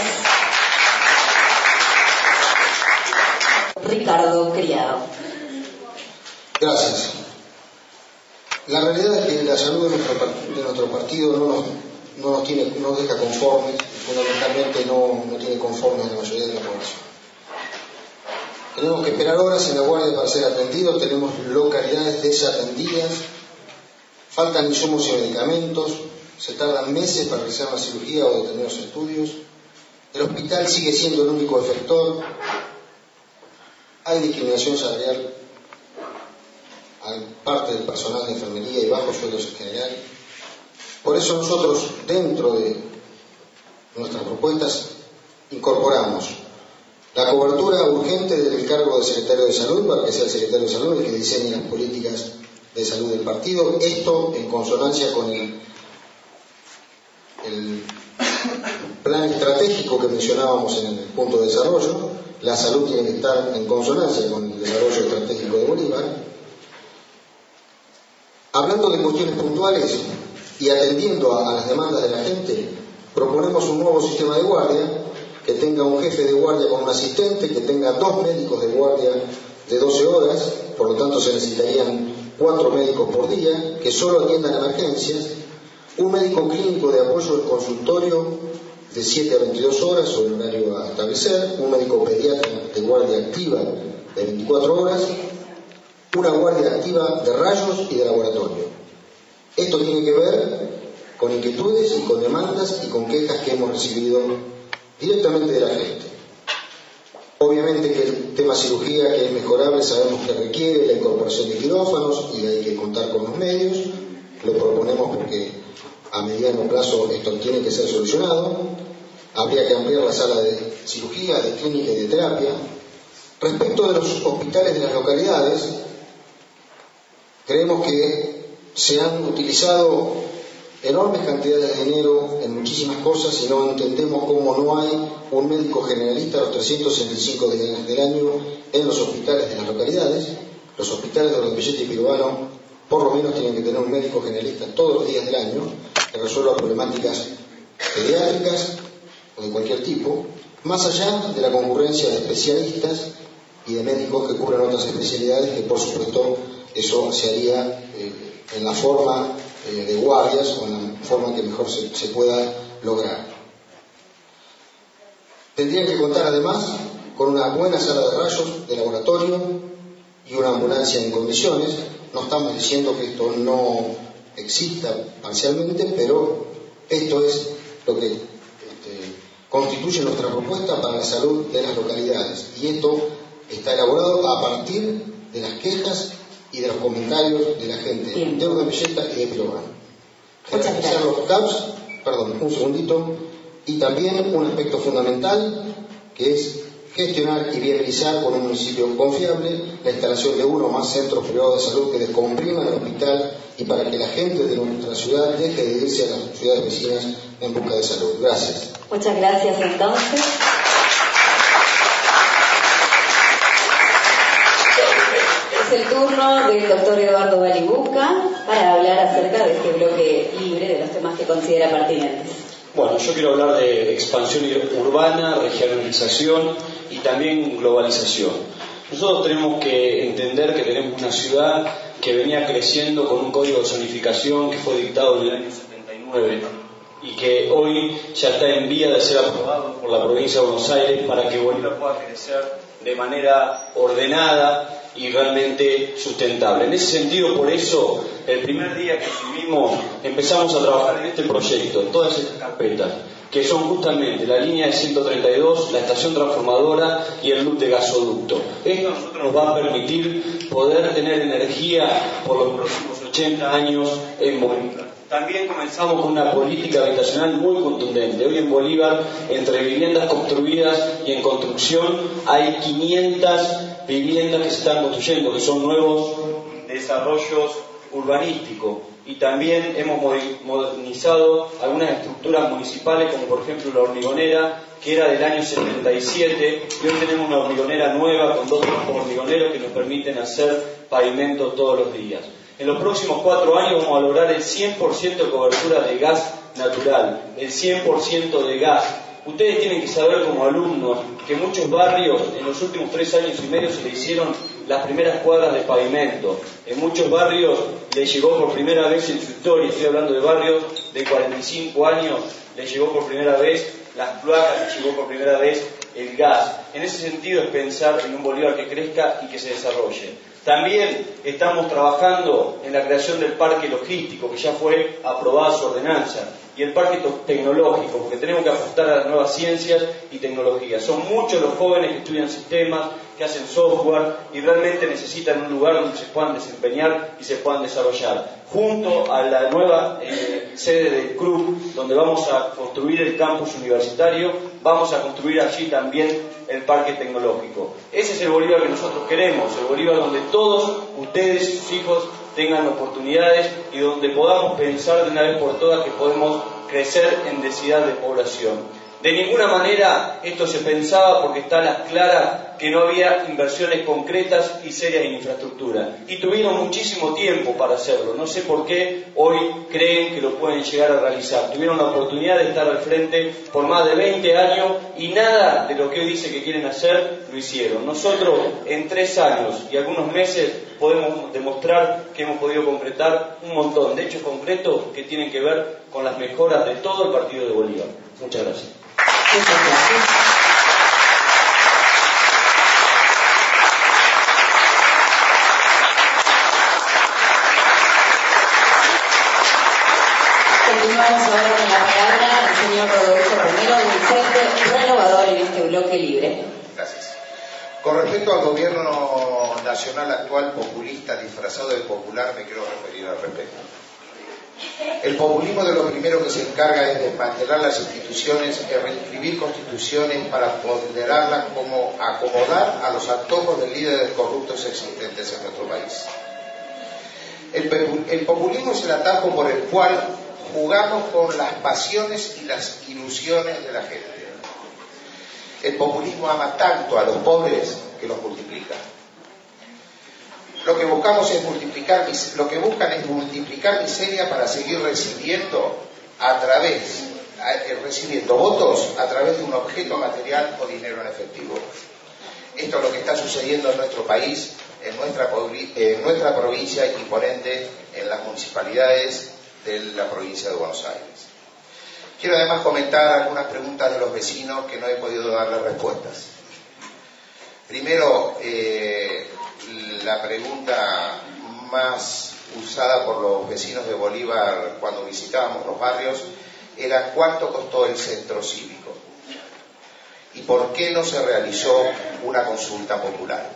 Ricardo Criado. Gracias. La realidad es que la salud de nuestro, de nuestro partido no nos, no nos, tiene, no nos deja conformes, fundamentalmente no, no tiene conformes a la mayoría de la población. Tenemos que esperar horas en la guardia para ser atendidos, tenemos localidades desatendidas, faltan insumos y medicamentos, se tardan meses para realizar una cirugía o determinados estudios, el hospital sigue siendo el único efector, hay discriminación salarial a parte del personal de enfermería y bajos sueldos en general. Por eso nosotros, dentro de nuestras propuestas, incorporamos la cobertura urgente del cargo de secretario de salud para que sea el secretario de salud el que diseñe las políticas de salud del partido, esto en consonancia con el, el plan estratégico que mencionábamos en el punto de desarrollo. La salud tiene que estar en consonancia con el desarrollo estratégico de Bolívar. Hablando de cuestiones puntuales y atendiendo a, a las demandas de la gente, proponemos un nuevo sistema de guardia que tenga un jefe de guardia con un asistente, que tenga dos médicos de guardia de doce horas, por lo tanto se necesitarían cuatro médicos por día, que solo atiendan emergencias, un médico clínico de apoyo del consultorio de siete a veintidós horas, o el horario a establecer, un médico pediatra de guardia activa de veinticuatro horas, una guardia activa de rayos y de laboratorio. Esto tiene que ver con inquietudes y con demandas y con quejas que hemos recibido directamente de la gente. Obviamente que el tema cirugía, que es mejorable, sabemos que requiere la incorporación de quirófanos y hay que contar con los medios. Lo proponemos porque a mediano plazo esto tiene que ser solucionado. Habría que ampliar la sala de cirugía, de clínica y de terapia. Respecto de los hospitales de las localidades, creemos que se han utilizado enormes cantidades de dinero en muchísimas cosas y no entendemos cómo no hay un médico generalista los trescientos sesenta y cinco días del año en los hospitales de las localidades. Los hospitales de Orospilleta y Piruano por lo menos tienen que tener un médico generalista todos los días del año que resuelva problemáticas pediátricas o de cualquier tipo, más allá de la concurrencia de especialistas y de médicos que cubren otras especialidades, que por supuesto eso se haría eh, en la forma eh, de guardias o en la forma que mejor se, se pueda lograr. Tendrían que contar además con una buena sala de rayos de laboratorio y una ambulancia en condiciones. No estamos diciendo que esto no exista parcialmente, pero esto es lo que este, constituye nuestra propuesta para la salud de las localidades, y esto está elaborado a partir de las quejas y de los comentarios de la gente Bien. de Urdapilleta y de Piruano. Generalizar los C A Ps, perdón, un segundito, y también un aspecto fundamental que es gestionar y viabilizar con un municipio confiable la instalación de uno o más centros privados de salud que descompriman el hospital y para que la gente de nuestra ciudad deje de irse a las ciudades vecinas en busca de salud. Gracias. Muchas gracias entonces. Es el turno del doctor Eduardo Balibuca para hablar acerca de este bloque libre de los temas que considera pertinentes. Bueno, yo quiero hablar de expansión urbana, regionalización y también globalización. Nosotros tenemos que entender que tenemos una ciudad que venía creciendo con un código de zonificación que fue dictado en el año setenta y nueve y que hoy ya está en vía de ser aprobado por la provincia de Buenos Aires para que Bolívar pueda crecer de manera ordenada y realmente sustentable. En ese sentido, por eso, el primer día que subimos, empezamos a trabajar en este proyecto, en todas estas carpetas, que son justamente la línea de ciento treinta y dos, la estación transformadora y el loop de gasoducto. Esto a nosotros nos va a permitir poder tener energía por los próximos ochenta años en Bolívar. También comenzamos con una política habitacional muy contundente. Hoy en Bolívar, entre viviendas construidas y en construcción, hay quinientas viviendas que se están construyendo, que son nuevos desarrollos urbanísticos. Y también hemos modernizado algunas estructuras municipales, como por ejemplo la hormigonera, que era del año setenta y siete, y hoy tenemos una hormigonera nueva con dos hormigoneros que nos permiten hacer pavimento todos los días. En los próximos cuatro años vamos a lograr el cien por ciento de cobertura de gas natural, el cien por ciento de gas. Ustedes tienen que saber como alumnos que muchos barrios en los últimos tres años y medio se le hicieron las primeras cuadras de pavimento. En muchos barrios le llegó por primera vez en su historia, estoy hablando de barrios de cuarenta y cinco años, le llegó por primera vez las cloacas, le llegó por primera vez el gas. En ese sentido es pensar en un Bolívar que crezca y que se desarrolle. También estamos trabajando en la creación del parque logístico, que ya fue aprobada su ordenanza, y el parque tecnológico, porque tenemos que apostar a las nuevas ciencias y tecnologías. Son muchos los jóvenes que estudian sistemas, que hacen software y realmente necesitan un lugar donde se puedan desempeñar y se puedan desarrollar. Junto a la nueva eh, sede del C R U C, donde vamos a construir el campus universitario, vamos a construir allí también el parque tecnológico. Ese es el Bolívar que nosotros queremos, el Bolívar donde todos ustedes y sus hijos tengan oportunidades y donde podamos pensar de una vez por todas que podemos crecer en densidad de población. De ninguna manera esto se pensaba porque está a las claras que no había inversiones concretas y serias en infraestructura. Y tuvieron muchísimo tiempo para hacerlo. No sé por qué hoy creen que lo pueden llegar a realizar. Tuvieron la oportunidad de estar al frente por más de veinte años y nada de lo que hoy dice que quieren hacer lo hicieron. Nosotros en tres años y algunos meses podemos demostrar que hemos podido concretar un montón de hechos concretos que tienen que ver con las mejoras de todo el partido de Bolívar. Muchas gracias. Muchas gracias. Continuamos ahora con la palabra al señor Rodolfo Romero, del Frente Renovador en este bloque libre. Gracias. Con respecto al gobierno nacional actual populista disfrazado de popular, me quiero referir al respecto. El populismo de lo primero que se encarga es desmantelar las instituciones y reescribir constituciones para ponderarlas como acomodar a los antojos de líderes corruptos existentes en nuestro país. El, el populismo es el atajo por el cual jugamos con las pasiones y las ilusiones de la gente. El populismo ama tanto a los pobres que los multiplica. Lo que buscamos es multiplicar, lo que buscan es multiplicar miseria para seguir recibiendo a través, recibiendo votos a través de un objeto material o dinero en efectivo. Esto es lo que está sucediendo en nuestro país, en nuestra, en nuestra provincia y por ende en las municipalidades de la provincia de Buenos Aires. Quiero además comentar algunas preguntas de los vecinos que no he podido darles respuestas. Primero, eh, la pregunta más usada por los vecinos de Bolívar cuando visitábamos los barrios era ¿cuánto costó el centro cívico? ¿Y por qué no se realizó una consulta popular?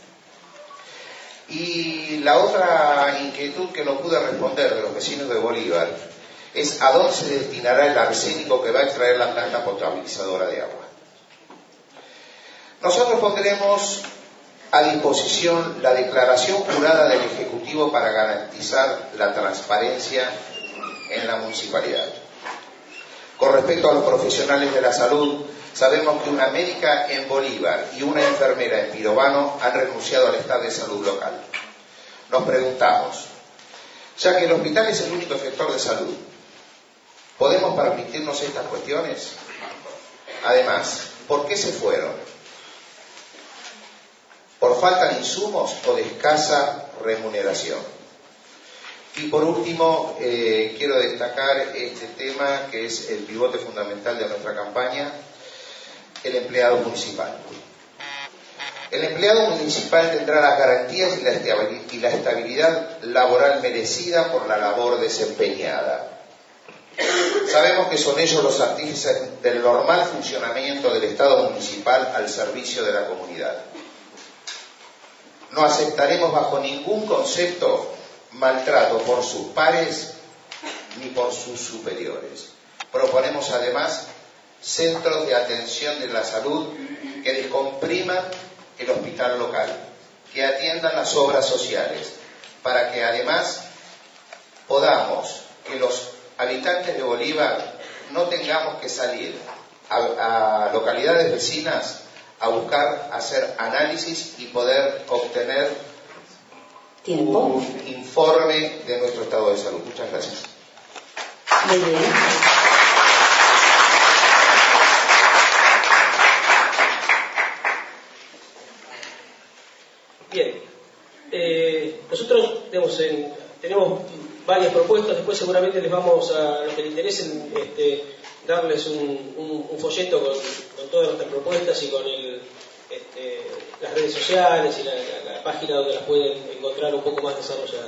Y la otra inquietud que no pude responder de los vecinos de Bolívar es ¿a dónde se destinará el arsénico que va a extraer la planta potabilizadora de agua? Nosotros pondremos a disposición la declaración jurada del Ejecutivo para garantizar la transparencia en la municipalidad. Con respecto a los profesionales de la salud, sabemos que una médica en Bolívar y una enfermera en Pirovano han renunciado al estado de salud local. Nos preguntamos, ya que el hospital es el único efector de salud, ¿podemos permitirnos estas cuestiones? Además, ¿por qué se fueron? ¿Por falta de insumos o de escasa remuneración? Y por último, eh, quiero destacar este tema que es el pivote fundamental de nuestra campaña, el empleado municipal. El empleado municipal tendrá las garantías y la estabilidad laboral merecida por la labor desempeñada. Sabemos que son ellos los artífices del normal funcionamiento del Estado municipal al servicio de la comunidad. No aceptaremos bajo ningún concepto maltrato por sus pares ni por sus superiores. Proponemos además centros de atención de la salud que descompriman el hospital local, que atiendan las obras sociales, para que además podamos, que los habitantes de Bolívar no tengamos que salir a, a localidades vecinas a buscar hacer análisis y poder obtener ¿Tiempo? un informe de nuestro estado de salud. Muchas gracias. Muy bien. Bien, eh, nosotros digamos, en, tenemos varias propuestas, después seguramente les vamos a, a los que les interesen, este, darles un, un, un folleto con, con todas nuestras propuestas y con el, este, las redes sociales y la, la, la página donde las pueden encontrar un poco más desarrolladas.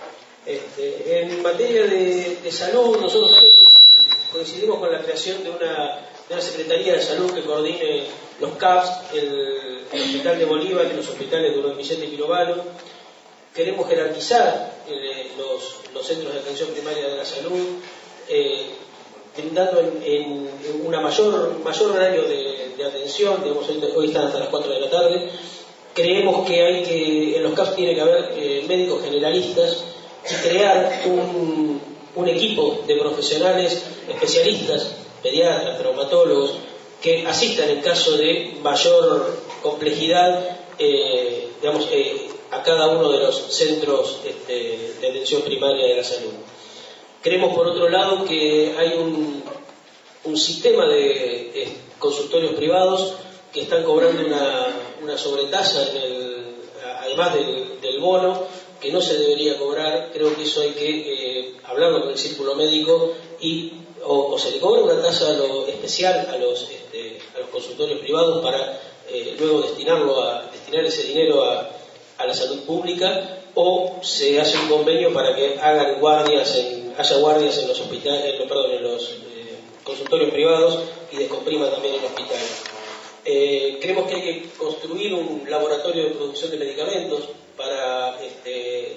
Este, en materia de, de salud, nosotros también coincidimos con la creación de una, de una Secretaría de Salud que coordine los C A Ps, el, el Hospital de Bolívar y los hospitales de Durán Vicente y Pirovano. Queremos jerarquizar eh, los, los centros de atención primaria de la salud, eh, brindando en, en, en una mayor, mayor horario de, de atención. Digamos, hoy, hoy están hasta las cuatro de la tarde. Creemos que hay que, en los C A Ps tiene que haber eh, médicos generalistas y crear un, un equipo de profesionales especialistas, pediatras, traumatólogos, que asistan en caso de mayor complejidad, eh, digamos, eh, a cada uno de los centros este, de atención primaria de la salud. Creemos, por otro lado, que hay un, un sistema de eh, consultorios privados que están cobrando una, una sobretasa, en el, además del, del bono, que no se debería cobrar. Creo que eso hay que eh, hablarlo con el círculo médico y o, o se le cobra una tasa a lo especial a los, este, a los consultorios privados para eh, luego destinarlo a, destinar ese dinero a, a la salud pública, o se hace un convenio para que hagan guardias en, haya guardias en los hospitales, en, perdón, en los eh, consultorios privados y descomprima también el hospital. Eh, creemos que hay que construir un laboratorio de producción de medicamentos para este,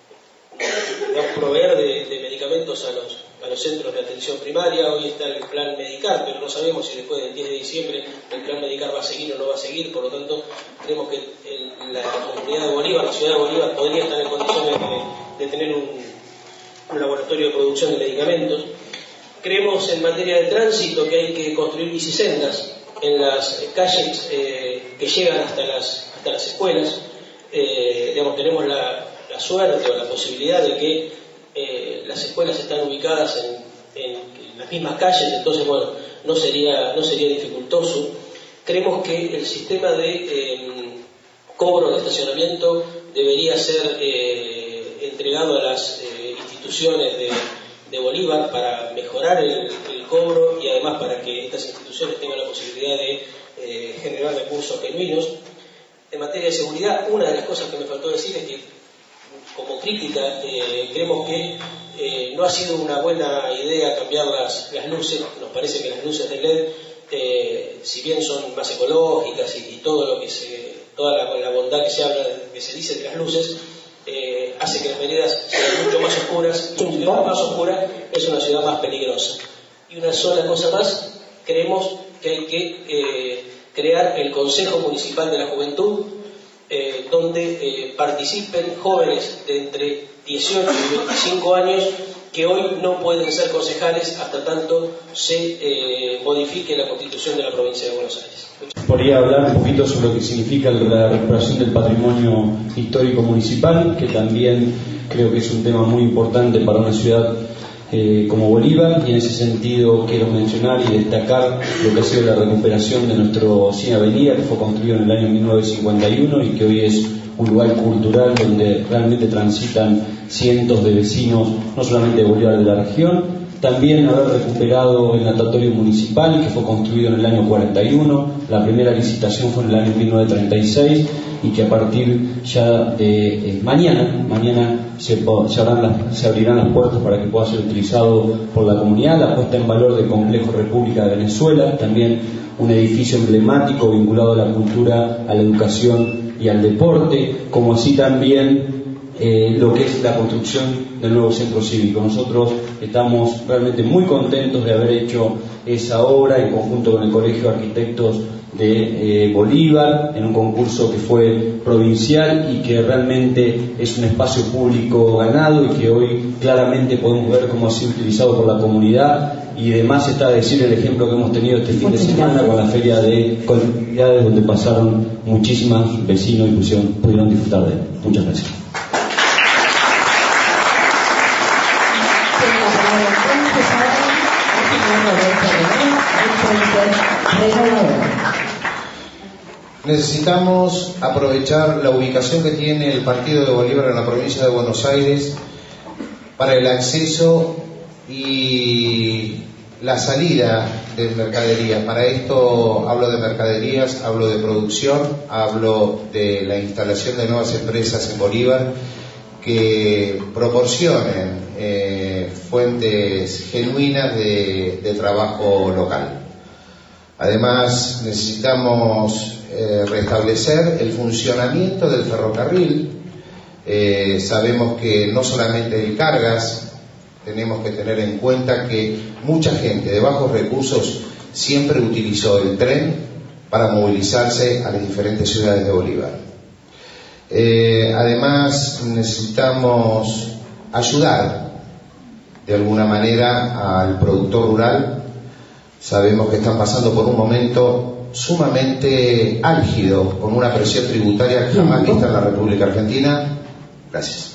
proveer de, de medicamentos a los, a los centros de atención primaria. Hoy está el plan Medicar, pero no sabemos si después del diez de diciembre el plan Medicar va a seguir o no va a seguir. Por lo tanto, creemos que el, la comunidad de Bolívar, la ciudad de Bolívar, podría estar en condiciones de, de tener un, un laboratorio de producción de medicamentos. Creemos en materia de tránsito que hay que construir bicisendas en las calles eh, que llegan hasta las, hasta las escuelas. Eh, digamos, tenemos la, la suerte o la posibilidad de que eh, las escuelas están ubicadas en, en, en las mismas calles, entonces bueno, no sería, no sería dificultoso. Creemos que el sistema de eh, cobro de estacionamiento debería ser eh, entregado a las eh, instituciones de, de Bolívar para mejorar el, el cobro y además para que estas instituciones tengan la posibilidad de eh, generar recursos genuinos. En materia de seguridad, una de las cosas que me faltó decir es que, como crítica, eh, creemos que eh, no ha sido una buena idea cambiar las, las luces. Nos parece que las luces de L E D, eh, si bien son más ecológicas y, y todo lo que se, toda la, la bondad que se habla, que se dice de las luces, eh, hace que las veredas sean mucho más oscuras, y una ciudad más oscura es una ciudad más peligrosa. Y una sola cosa más, creemos que hay que eh, crear el Consejo Municipal de la Juventud, eh, donde eh, participen jóvenes de entre dieciocho y veinticinco años que hoy no pueden ser concejales hasta tanto se eh, modifique la Constitución de la provincia de Buenos Aires. Podría hablar un poquito sobre lo que significa la recuperación del patrimonio histórico municipal, que también creo que es un tema muy importante para una ciudad eh, como Bolívar, y en ese sentido quiero mencionar y destacar lo que ha sido la recuperación de nuestro Cine Avenida, que fue construido en el año mil novecientos cincuenta y uno y que hoy es un lugar cultural donde realmente transitan cientos de vecinos, no solamente de Bolívar, de la región. También haber recuperado el natatorio municipal, que fue construido en el año cuarenta y uno, la primera licitación fue en el año mil novecientos treinta y seis, y que a partir ya de eh, mañana, mañana se, se, abran las, se abrirán las puertas para que pueda ser utilizado por la comunidad. La puesta en valor del Complejo República de Venezuela, también un edificio emblemático vinculado a la cultura, a la educación y al deporte, como así también Eh, lo que es la construcción del nuevo centro cívico. Nosotros estamos realmente muy contentos de haber hecho esa obra en conjunto con el Colegio de Arquitectos de eh, Bolívar, en un concurso que fue provincial y que realmente es un espacio público ganado y que hoy claramente podemos ver cómo ha sido utilizado por la comunidad. Y además está a decir el ejemplo que hemos tenido este fin de semana con la feria de colectividades, donde pasaron muchísimos vecinos y pudieron, pudieron disfrutar de él. Muchas gracias. Necesitamos aprovechar la ubicación que tiene el partido de Bolívar en la provincia de Buenos Aires para el acceso y la salida de mercaderías. Para esto hablo de mercaderías, hablo de producción, hablo de la instalación de nuevas empresas en Bolívar que proporcionen eh, fuentes genuinas de, de trabajo local. Además, necesitamos eh, restablecer el funcionamiento del ferrocarril. Eh, sabemos que no solamente el cargas, tenemos que tener en cuenta que mucha gente de bajos recursos siempre utilizó el tren para movilizarse a las diferentes ciudades de Bolívar. Eh, además, necesitamos ayudar de alguna manera al productor rural. Sabemos que están pasando por un momento sumamente álgido, con una presión tributaria jamás vista en la República Argentina. Gracias.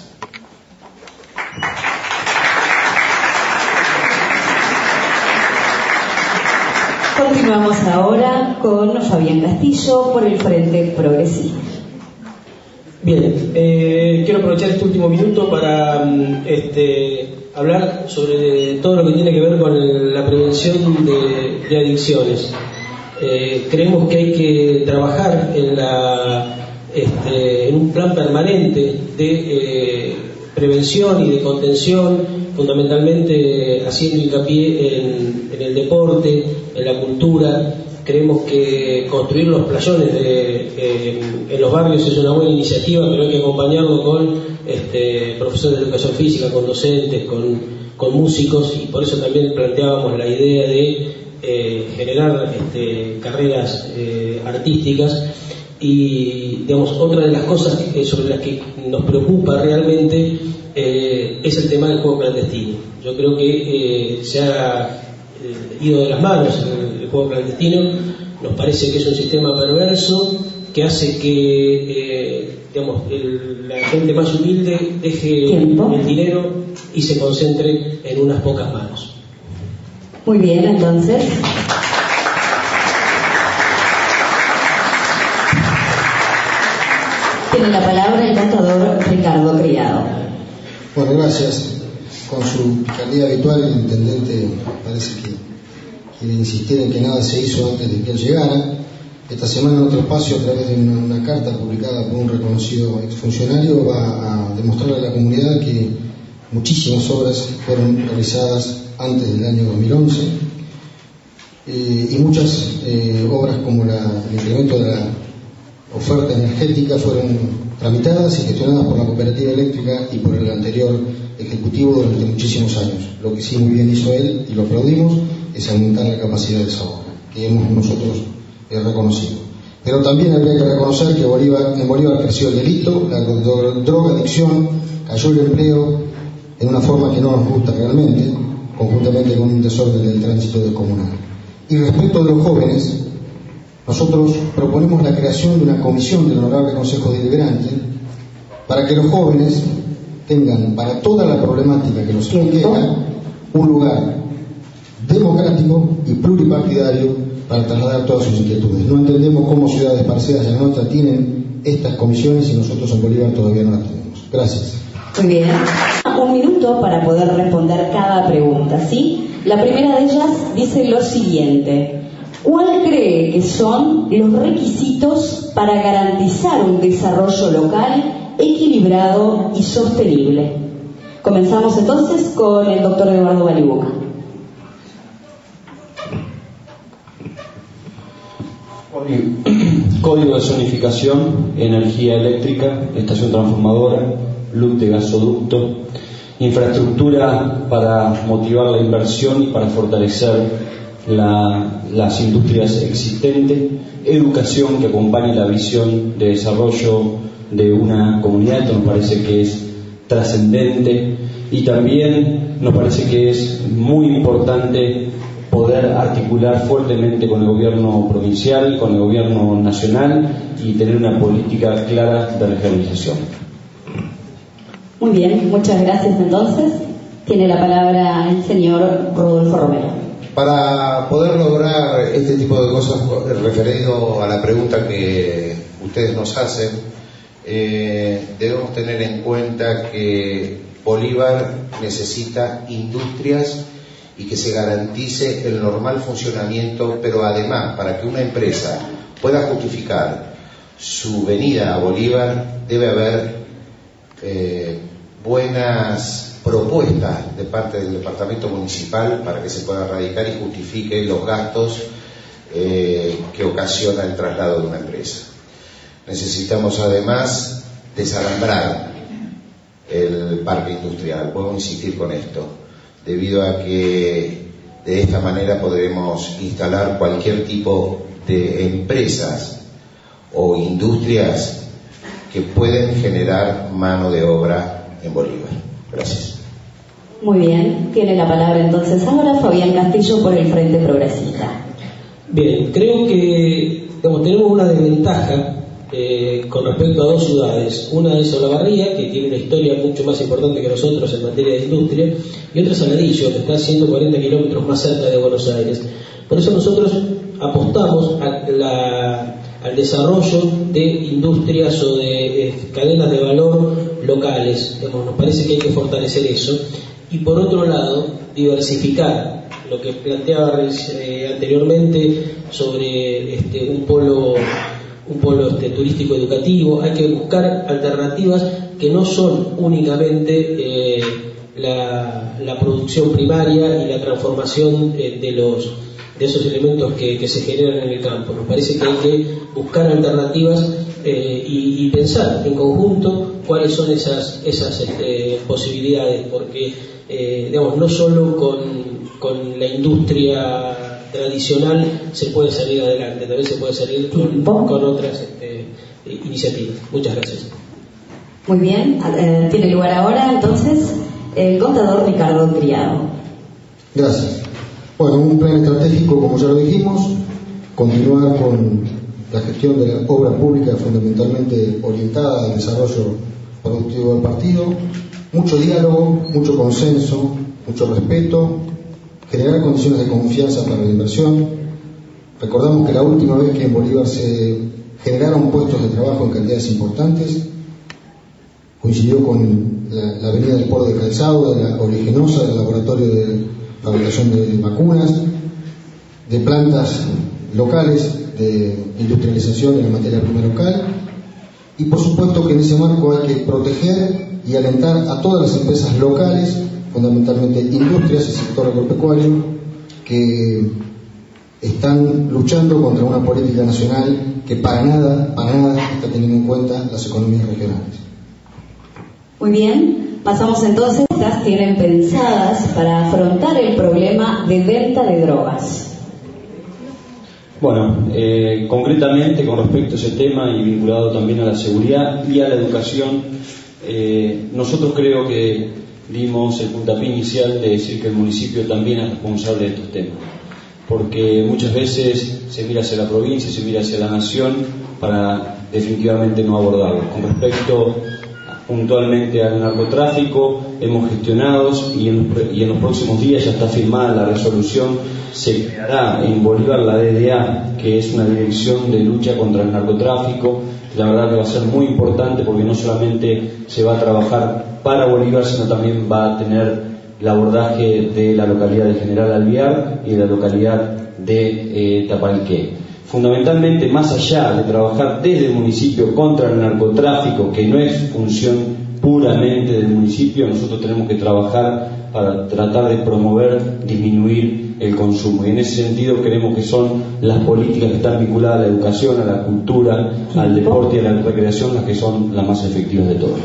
Continuamos ahora con Fabián Castillo por el Frente Progresista. Bien, eh, quiero aprovechar este último minuto para este, hablar sobre todo lo que tiene que ver con el, la prevención de, de adicciones. Eh, creemos que hay que trabajar en, la, este, en un plan permanente de eh, prevención y de contención, fundamentalmente haciendo hincapié en, en el deporte, en la cultura. Creemos que construir los playones de, eh, en los barrios es una buena iniciativa, pero hay que acompañarlo con este, profesores de educación física, con docentes, con, con músicos, y por eso también planteábamos la idea de eh, generar este, carreras eh, artísticas. Y digamos, otra de las cosas que, sobre las que nos preocupa realmente eh, es el tema del juego clandestino. Yo creo que eh, se ha eh, ido de las manos el, el juego clandestino. Nos parece que es un sistema perverso que hace que eh, digamos, el, la gente más humilde deje ¿Tiempo? el dinero y se concentre en unas pocas manos. Muy bien, entonces. Tiene la palabra el contador Ricardo Criado. Bueno, gracias. Con su picardía habitual, el intendente parece que quiere insistir en que nada se hizo antes de que él llegara. Esta semana en otro espacio, a través de una, una carta publicada por un reconocido exfuncionario, va a demostrarle a la comunidad que muchísimas obras fueron realizadas antes del año dos mil once eh, y muchas eh, obras como la, el incremento de la oferta energética fueron tramitadas y gestionadas por la cooperativa eléctrica y por el anterior ejecutivo durante muchísimos años. Lo que sí muy bien hizo él, y lo aplaudimos, es aumentar la capacidad de esa obra, que hemos nosotros eh, reconocido. Pero también habría que reconocer que Bolívar, en Bolívar creció el delito, la drogadicción, cayó el empleo en una forma que no nos gusta realmente, conjuntamente con un desorden del tránsito descomunal. Y respecto de los jóvenes, nosotros proponemos la creación de una comisión del Honorable Consejo Deliberante para que los jóvenes tengan, para toda la problemática que los inquieta, un lugar democrático y pluripartidario para trasladar todas sus inquietudes. No entendemos cómo ciudades parecidas a la nuestra tienen estas comisiones y nosotros en Bolívar todavía no las tenemos. Gracias. Muy bien. Un minuto para poder responder cada pregunta, ¿sí? La primera de ellas dice lo siguiente: ¿cuál cree que son los requisitos para garantizar un desarrollo local equilibrado y sostenible? Comenzamos entonces con el doctor Eduardo Balibuca. Código de zonificación, energía eléctrica, estación transformadora, luz de gasoducto, infraestructura para motivar la inversión y para fortalecer la, las industrias existentes, educación que acompañe la visión de desarrollo de una comunidad. Esto nos parece que es trascendente, y también nos parece que es muy importante poder articular fuertemente con el gobierno provincial, con el gobierno nacional, y tener una política clara de regionalización. Muy bien, muchas gracias. Entonces, tiene la palabra el señor Rodolfo Romero. Para poder lograr este tipo de cosas, referido a la pregunta que ustedes nos hacen, eh, debemos tener en cuenta que Bolívar necesita industrias y que se garantice el normal funcionamiento, pero además, para que una empresa pueda justificar su venida a Bolívar, debe haber eh, buenas propuestas de parte del departamento municipal para que se pueda radicar y justifique los gastos eh, que ocasiona el traslado de una empresa. Necesitamos además desalambrar el parque industrial, puedo insistir con esto, debido a que de esta manera podremos instalar cualquier tipo de empresas o industrias que pueden generar mano de obra en Bolívar. Gracias. Muy bien, tiene la palabra entonces ahora Fabián Castillo por el Frente Progresista. Bien, creo que digamos, tenemos una desventaja eh, con respecto a dos ciudades. Una es Olavarría, que tiene una historia mucho más importante que nosotros en materia de industria, y otra es Saladillo, que está a ciento cuarenta kilómetros más cerca de Buenos Aires. Por eso nosotros apostamos a la, al desarrollo de industrias o de eh, cadenas de valor locales. Digamos, nos parece que hay que fortalecer eso. Y por otro lado, diversificar lo que planteaba eh, anteriormente sobre este, un polo un polo este, turístico educativo. Hay que buscar alternativas que no son únicamente eh, la, la producción primaria y la transformación eh, de los de esos elementos que, que se generan en el campo. Nos parece que hay que buscar alternativas eh, y, y pensar en conjunto cuáles son esas esas este, posibilidades, porque eh, digamos, no solo con, con la industria tradicional se puede salir adelante, también se puede salir con, con otras este, iniciativas. Muchas gracias. Muy bien, eh, tiene lugar ahora entonces el contador Ricardo Criado. Gracias. Bueno, un plan estratégico, como ya lo dijimos, continuar con la gestión de la obra pública fundamentalmente orientada al desarrollo productivo del partido, mucho diálogo, mucho consenso, mucho respeto, generar condiciones de confianza para la inversión. Recordamos que la última vez que en Bolívar se generaron puestos de trabajo en cantidades importantes coincidió con la, la venida del polo de calzado, de la oligenosa, del laboratorio de fabricación de vacunas, de plantas locales, de industrialización de la materia prima local, y por supuesto que en ese marco hay que proteger y alentar a todas las empresas locales, fundamentalmente industrias y sector agropecuario, que están luchando contra una política nacional que para nada, para nada está teniendo en cuenta las economías regionales. Muy bien, pasamos entonces, estas tienen pensadas para afrontar el problema de venta de drogas. Bueno, eh, concretamente con respecto a ese tema y vinculado también a la seguridad y a la educación, eh, nosotros creo que dimos el puntapié inicial de decir que el municipio también es responsable de estos temas, porque muchas veces se mira hacia la provincia, se mira hacia la nación para definitivamente no abordarlo. Con respecto puntualmente al narcotráfico, hemos gestionado y en, y en los próximos días ya está firmada la resolución. Se creará en Bolívar la D D A, que es una dirección de lucha contra el narcotráfico. La verdad que va a ser muy importante porque no solamente se va a trabajar para Bolívar, sino también va a tener el abordaje de la localidad de General Alvear y de la localidad de eh, Tapalqué. Fundamentalmente, más allá de trabajar desde el municipio contra el narcotráfico, que no es función puramente del municipio, nosotros tenemos que trabajar para tratar de promover, disminuir el consumo. Y en ese sentido creemos que son las políticas que están vinculadas a la educación, a la cultura, al deporte y a la recreación las que son las más efectivas de todas.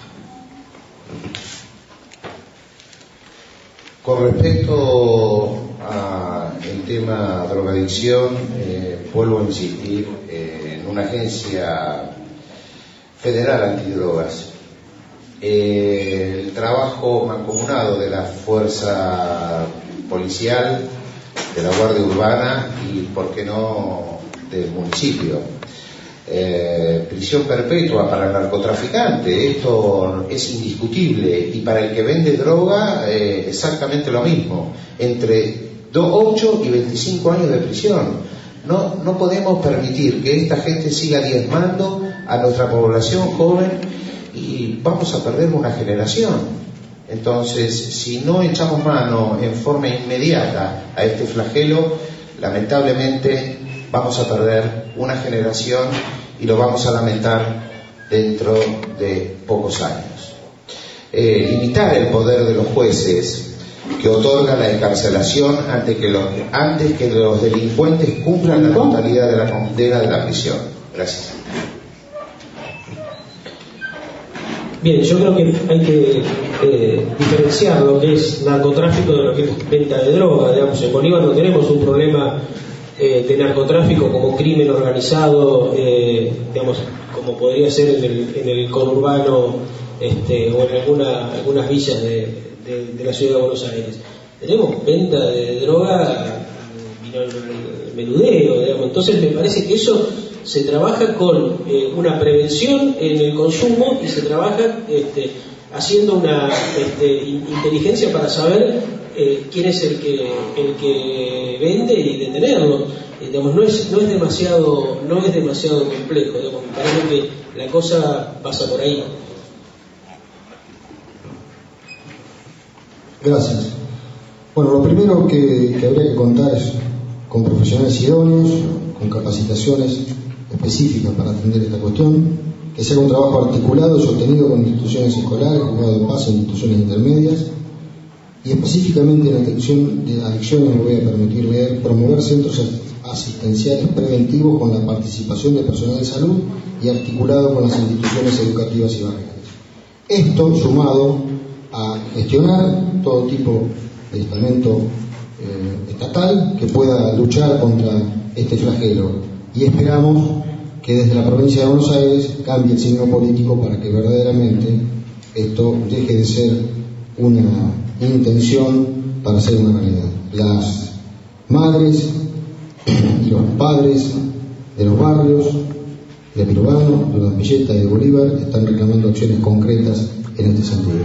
Con respecto al tema drogadicción, eh, vuelvo a insistir eh, en una agencia federal antidrogas. Eh, el trabajo mancomunado de la fuerza policial, de la Guardia Urbana y, por qué no, del municipio. Eh, prisión perpetua para el narcotraficante, esto es indiscutible, y para el que vende droga eh, exactamente lo mismo, entre ocho y veinticinco años de prisión. No, no podemos permitir que esta gente siga diezmando a nuestra población joven y vamos a perder una generación. Entonces, si no echamos mano en forma inmediata a este flagelo, lamentablemente vamos a perder una generación y lo vamos a lamentar dentro de pocos años. Eh, limitar el poder de los jueces que otorgan la encarcelación antes que los, antes que los delincuentes cumplan la totalidad de la condena de la prisión. Gracias. Bien, yo creo que hay que eh, diferenciar lo que es narcotráfico de lo que es venta de droga. Digamos, en Bolívar no tenemos un problema eh, de narcotráfico como crimen organizado, eh, digamos, como podría ser en el, en el conurbano este, o en alguna, algunas villas de, de, de la ciudad de Buenos Aires. Tenemos venta de droga, menudeo, digamos. Entonces me parece que eso se trabaja con eh, una prevención en el consumo y se trabaja este, haciendo una este, inteligencia para saber eh, quién es el que el que vende y detenerlo. Eh, digamos, no es no es demasiado no es demasiado complejo. Digamos, me parece que la cosa pasa por ahí. Gracias. Bueno, lo primero que, que habría que contar es con profesionales idóneos, con capacitaciones específicas para atender esta cuestión, que sea un trabajo articulado y sostenido con instituciones escolares, juzgados de paz e instituciones intermedias, y específicamente en la atención de adicciones me voy a permitir leer, promover centros asistenciales preventivos con la participación de personal de salud y articulado con las instituciones educativas y barriales. Esto sumado a gestionar todo tipo de estamento eh, estatal que pueda luchar contra este flagelo. Y esperamos que desde la provincia de Buenos Aires cambie el signo político para que verdaderamente esto deje de ser una intención para ser una realidad. Las madres y los padres de los barrios de Piruano, de La Pilleta y de Bolívar están reclamando acciones concretas en este sentido.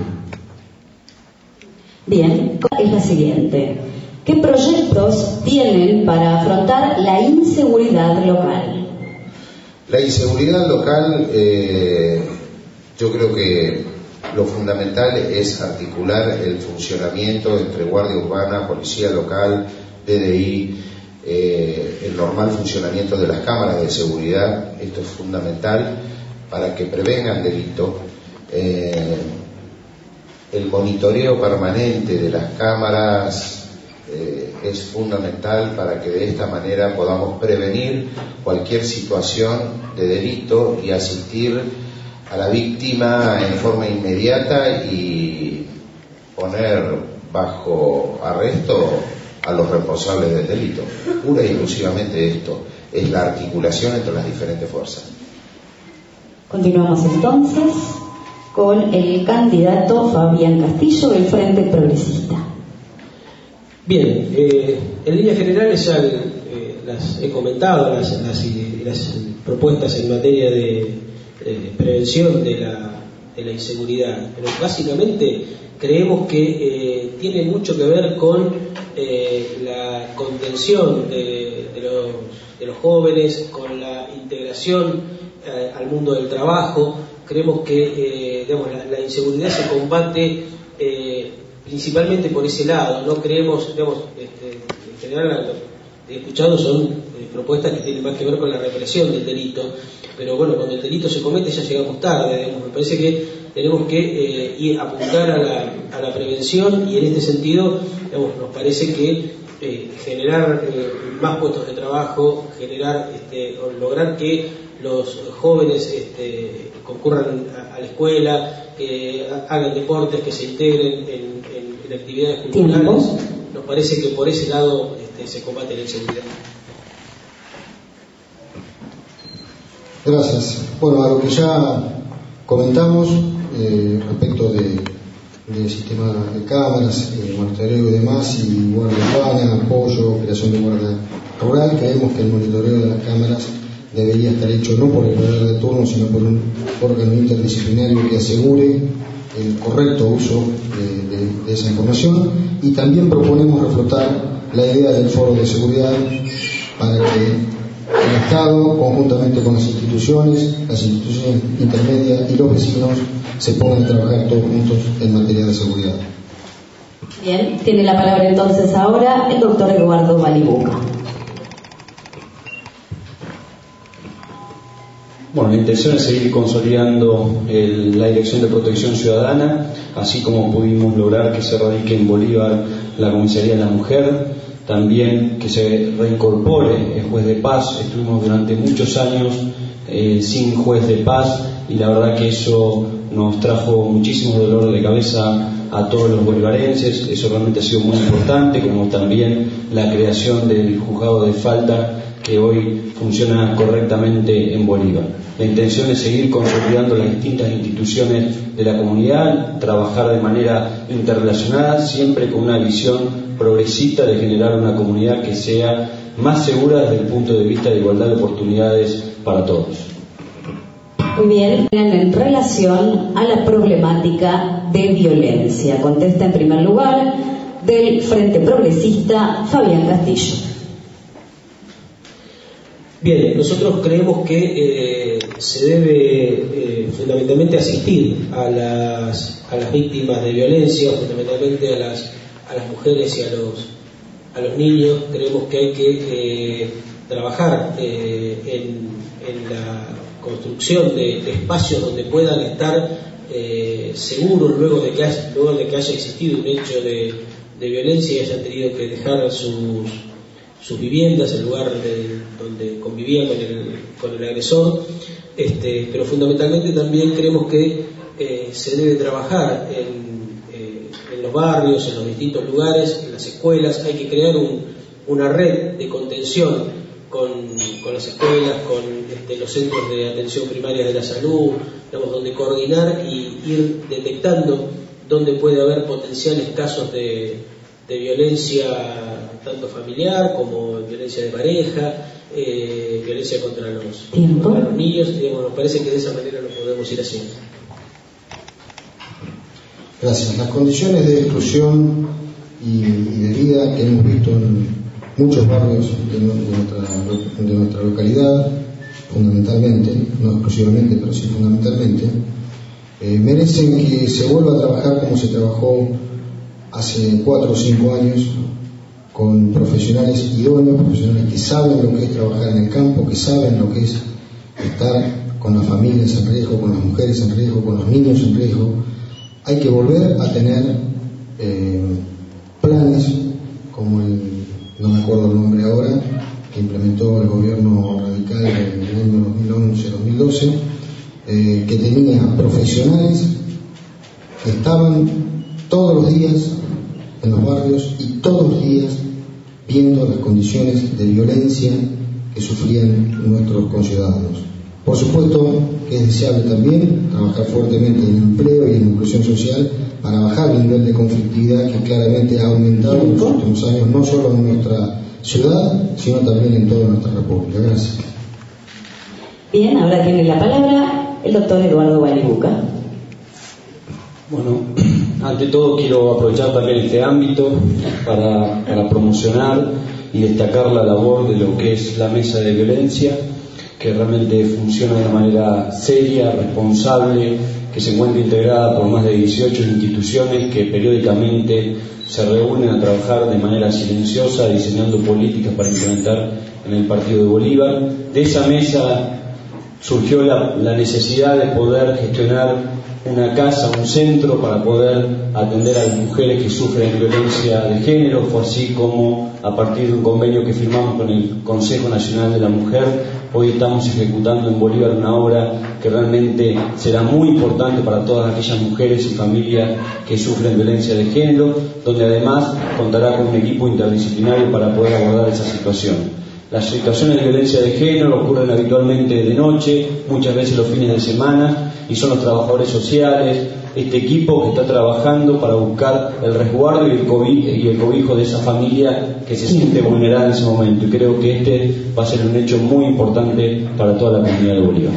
Bien, es la siguiente. ¿Qué proyectos tienen para afrontar la inseguridad local? La inseguridad local, eh, yo creo que lo fundamental es articular el funcionamiento entre Guardia Urbana, Policía Local, D D I, eh, el normal funcionamiento de las cámaras de seguridad. Esto es fundamental para que prevengan delito. Eh, el monitoreo permanente de las cámaras Eh, es fundamental para que de esta manera podamos prevenir cualquier situación de delito y asistir a la víctima en forma inmediata y poner bajo arresto a los responsables del delito. Pura y exclusivamente esto, es la articulación entre las diferentes fuerzas. Continuamos entonces con el candidato Fabián Castillo del Frente Progresista. Bien, eh, en líneas generales ya eh, las he comentado, las, las, las propuestas en materia de, de prevención de la, de la inseguridad, pero básicamente creemos que eh, tiene mucho que ver con eh, la contención de, de, los, de los jóvenes, con la integración eh, al mundo del trabajo. Creemos que eh, digamos, la, la inseguridad se combate eh, principalmente por ese lado. No creemos, digamos, este, en general lo que he escuchado son eh, propuestas que tienen más que ver con la represión del delito, pero bueno, cuando el delito se comete ya llegamos tarde. Digamos, me parece que tenemos que eh, ir a apuntar a la, a la prevención, y en este sentido digamos, nos parece que eh, generar eh, más puestos de trabajo, generar este, o lograr que los jóvenes este, concurran a, a la escuela, que hagan deportes, que se integren en, en, en actividades culturales. Nos parece que por ese lado este, se combate la inseguridad. Gracias. Bueno, a lo que ya comentamos eh, respecto de, del sistema de cámaras, eh, monitoreo y demás, y guardia urbana, apoyo, creación de guardia rural, creemos que el monitoreo de las cámaras debería estar hecho no por el poder de turno, sino por un órgano interdisciplinario que asegure el correcto uso de, de, de esa información. Y también proponemos reflotar la idea del foro de seguridad para que el Estado, conjuntamente con las instituciones, las instituciones intermedias y los vecinos, se pongan a trabajar todos juntos en materia de seguridad. Bien, tiene la palabra entonces ahora el doctor Eduardo Balibuca. Bueno, la intención es seguir consolidando el, la Dirección de Protección Ciudadana, así como pudimos lograr que se radique en Bolívar la Comisaría de la Mujer, también que se reincorpore el juez de paz. Estuvimos durante muchos años eh, sin juez de paz, y la verdad que eso nos trajo muchísimo dolor de cabeza a todos los bolivarenses. Eso realmente ha sido muy importante, como también la creación del juzgado de falta, que hoy funciona correctamente en Bolívar. La intención es seguir consolidando las distintas instituciones de la comunidad, trabajar de manera interrelacionada, siempre con una visión progresista de generar una comunidad que sea más segura desde el punto de vista de igualdad de oportunidades para todos. Muy bien, en relación a la problemática de violencia, contesta en primer lugar del Frente Progresista Fabián Castillo. Bien, nosotros creemos que eh, se debe eh, fundamentalmente asistir a las, a las víctimas de violencia, fundamentalmente a las, a las mujeres y a los, a los niños. Creemos que hay que eh, trabajar eh, en, en la construcción de, de espacios donde puedan estar eh, seguros luego de, que haya, luego de que haya existido un hecho de, de violencia y hayan tenido que dejar sus sus viviendas, el lugar de, donde convivían con el, con el agresor, este, pero fundamentalmente también creemos que eh, se debe trabajar en, eh, en los barrios, en los distintos lugares, en las escuelas. Hay que crear un, una red de contención con, con las escuelas, con este, los centros de atención primaria de la salud, digamos, donde coordinar y ir detectando dónde puede haber potenciales casos de, de violencia, tanto familiar como violencia de pareja, eh, violencia contra los, contra los niños. Digamos, nos parece que de esa manera lo podemos ir haciendo. Gracias. Las condiciones de exclusión y, y de vida que hemos visto en muchos barrios de, de, nuestra, de nuestra localidad, fundamentalmente, no exclusivamente, pero sí fundamentalmente, eh, merecen que se vuelva a trabajar como se trabajó hace cuatro o cinco años, con profesionales idóneos, profesionales que saben lo que es trabajar en el campo, que saben lo que es estar con las familias en riesgo, con las mujeres en riesgo, con los niños en riesgo. Hay que volver a tener eh, planes como el, no me acuerdo el nombre ahora, que implementó el gobierno radical en el año dos mil once dos mil doce, eh, que tenía profesionales que estaban todos los días en los barrios y todos los días viendo las condiciones de violencia que sufrían nuestros conciudadanos. Por supuesto que es deseable también trabajar fuertemente en el empleo y en la inclusión social para bajar el nivel de conflictividad que claramente ha aumentado en los últimos años, no solo en nuestra ciudad, sino también en toda nuestra república. Gracias. Bien, ahora tiene la palabra el doctor Eduardo Balibuca. Bueno, ante todo quiero aprovechar también este ámbito para, para promocionar y destacar la labor de lo que es la mesa de violencia, que realmente funciona de manera seria, responsable, que se encuentra integrada por más de dieciocho instituciones que periódicamente se reúnen a trabajar de manera silenciosa, diseñando políticas para implementar en el Partido de Bolívar. De esa mesa surgió la, la necesidad de poder gestionar una casa, un centro para poder atender a las mujeres que sufren violencia de género. Fue así como, a partir de un convenio que firmamos con el Consejo Nacional de la Mujer, hoy estamos ejecutando en Bolívar una obra que realmente será muy importante para todas aquellas mujeres y familias que sufren violencia de género, donde además contará con un equipo interdisciplinario para poder abordar esa situación. Las situaciones de violencia de género ocurren habitualmente de noche, muchas veces los fines de semana, y son los trabajadores sociales, este equipo que está trabajando para buscar el resguardo y el cobijo, y el cobijo de esa familia que se siente vulnerada en ese momento. Y creo que este va a ser un hecho muy importante para toda la comunidad de Bolívar.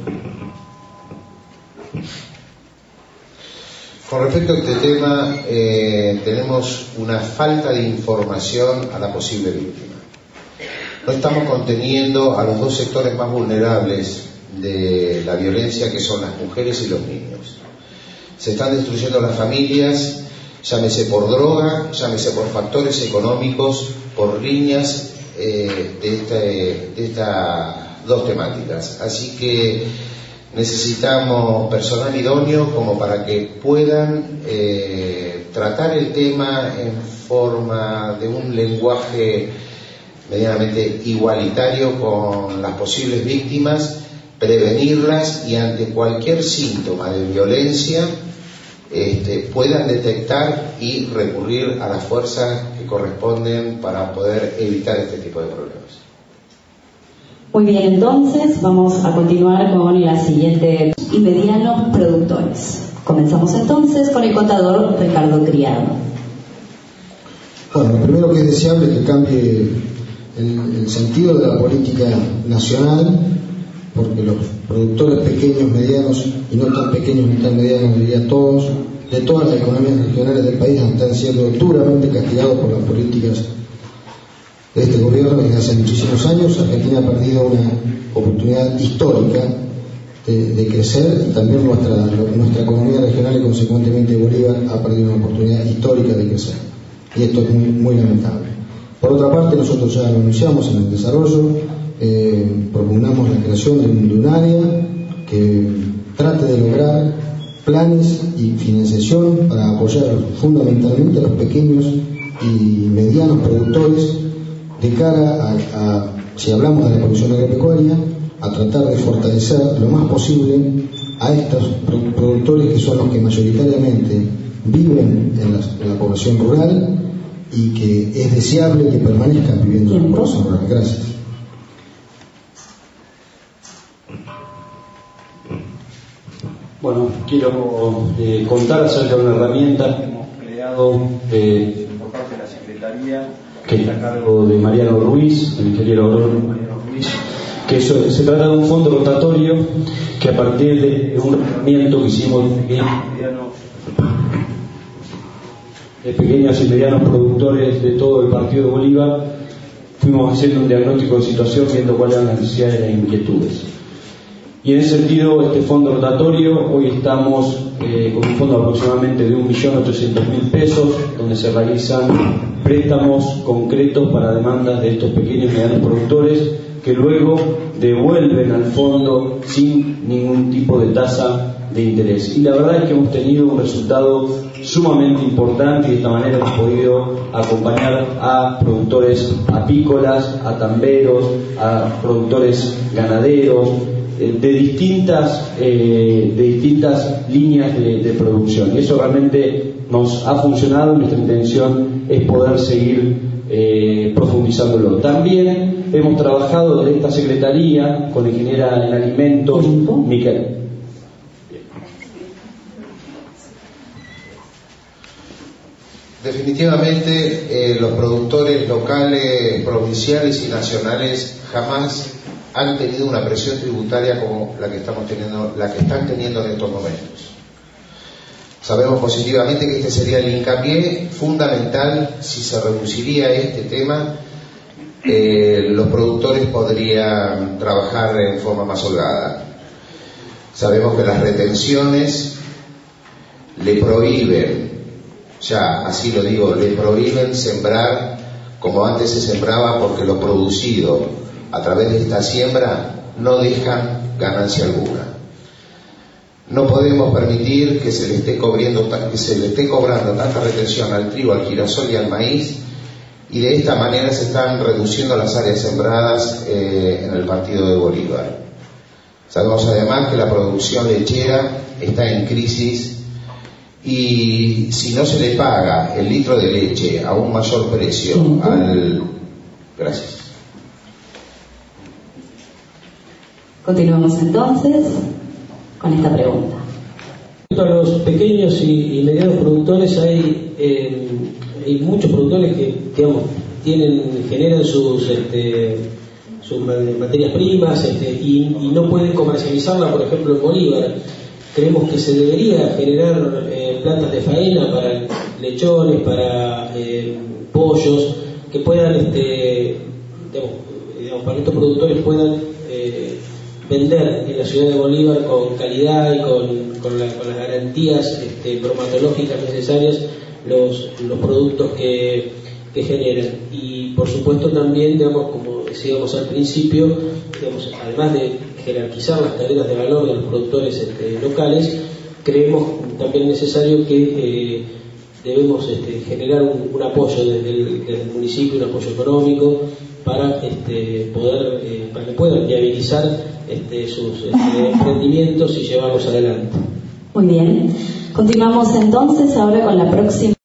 Con respecto a este tema, eh, tenemos una falta de información a la posible víctima. No estamos conteniendo a los dos sectores más vulnerables de la violencia, que son las mujeres y los niños. Se están destruyendo las familias, llámese por droga, llámese por factores económicos, por líneas eh, de, este, de estas dos temáticas. Así que necesitamos personal idóneo como para que puedan eh, tratar el tema en forma de un lenguaje medianamente igualitario con las posibles víctimas, prevenirlas y ante cualquier síntoma de violencia este, puedan detectar y recurrir a las fuerzas que corresponden para poder evitar este tipo de problemas. Muy bien, entonces vamos a continuar con la siguiente y medianos productores. Comenzamos entonces con el contador Ricardo Criado. Bueno, lo primero que es deseable es que cambie el, el sentido de la política nacional, porque los productores pequeños, medianos y no tan pequeños ni tan medianos, diría todos, de todas las economías regionales del país, están siendo duramente castigados por las políticas de este gobierno desde hace muchísimos años. Argentina ha perdido una oportunidad histórica de, de crecer, y también nuestra, nuestra economía regional y consecuentemente Bolívar ha perdido una oportunidad histórica de crecer, y esto es muy, muy lamentable. Por otra parte, nosotros ya lo anunciamos en el desarrollo, eh, propugnamos la creación de un, de un área que trate de lograr planes y financiación para apoyar fundamentalmente a los pequeños y medianos productores de cara a, a, si hablamos de la producción agropecuaria, a tratar de fortalecer lo más posible a estos productores que son los que mayoritariamente viven en la, en la población rural y que es deseable que permanezcan viviendo en la población rural. Gracias. Bueno, quiero eh, contar acerca de una herramienta que hemos creado eh, por parte de la Secretaría, que está a cargo de Mariano Ruiz, el ingeniero agrónomo Mariano Ruiz, que eso, se trata de un fondo rotatorio que, a partir de un tratamiento que hicimos de pequeños, medianos, de pequeños y medianos productores de todo el Partido de Bolívar, fuimos haciendo un diagnóstico de situación, viendo cuáles eran las necesidades y las inquietudes. Y en ese sentido, este fondo rotatorio, hoy estamos eh, con un fondo aproximadamente de un millón ochocientos mil pesos, donde se realizan préstamos concretos para demandas de estos pequeños y medianos productores, que luego devuelven al fondo sin ningún tipo de tasa de interés. Y la verdad es que hemos tenido un resultado sumamente importante, y de esta manera hemos podido acompañar a productores apícolas, a tamberos, a productores ganaderos, de distintas eh, de distintas líneas de, de producción. Y eso realmente nos ha funcionado. Nuestra intención es poder seguir eh, profundizándolo. También hemos trabajado desde esta Secretaría con la ingeniera en alimentos, Miquel. Definitivamente eh, los productores locales, provinciales y nacionales jamás han tenido una presión tributaria como la que estamos teniendo, la que están teniendo en estos momentos. Sabemos positivamente que este sería el hincapié fundamental. Si se reduciría este tema, eh, los productores podrían trabajar en forma más holgada. Sabemos que las retenciones le prohíben, ya así lo digo, le prohíben sembrar como antes se sembraba, porque lo producido a través de esta siembra no dejan ganancia alguna. No podemos permitir que se le esté cobrando, que se le esté cobrando tanta retención al trigo, al girasol y al maíz, y de esta manera se están reduciendo las áreas sembradas eh, en el partido de Bolívar. Sabemos además que la producción lechera está en crisis, y si no se le paga el litro de leche a un mayor precio al... Gracias. Continuamos entonces con esta pregunta. Para los pequeños y, y medianos productores hay, eh, hay muchos productores que, digamos, tienen, generan sus, este, sus materias primas este, y, y no pueden comercializarla, por ejemplo, en Bolívar. Creemos que se debería generar eh, plantas de faena para lechones, para eh, pollos, que puedan, este, digamos, digamos, para que estos productores puedan eh, vender en la ciudad de Bolívar con calidad y con, con, la, con las garantías este, bromatológicas necesarias los, los productos que, que generan. Y por supuesto también, digamos, como decíamos al principio, digamos, además de jerarquizar las cadenas de valor de los productores este, locales, creemos también necesario que eh, debemos este, generar un, un apoyo desde el, desde el municipio, un apoyo económico para este, poder eh, para que puedan viabilizar este, sus este, emprendimientos y llevarlos adelante. Muy bien, continuamos entonces ahora con la próxima.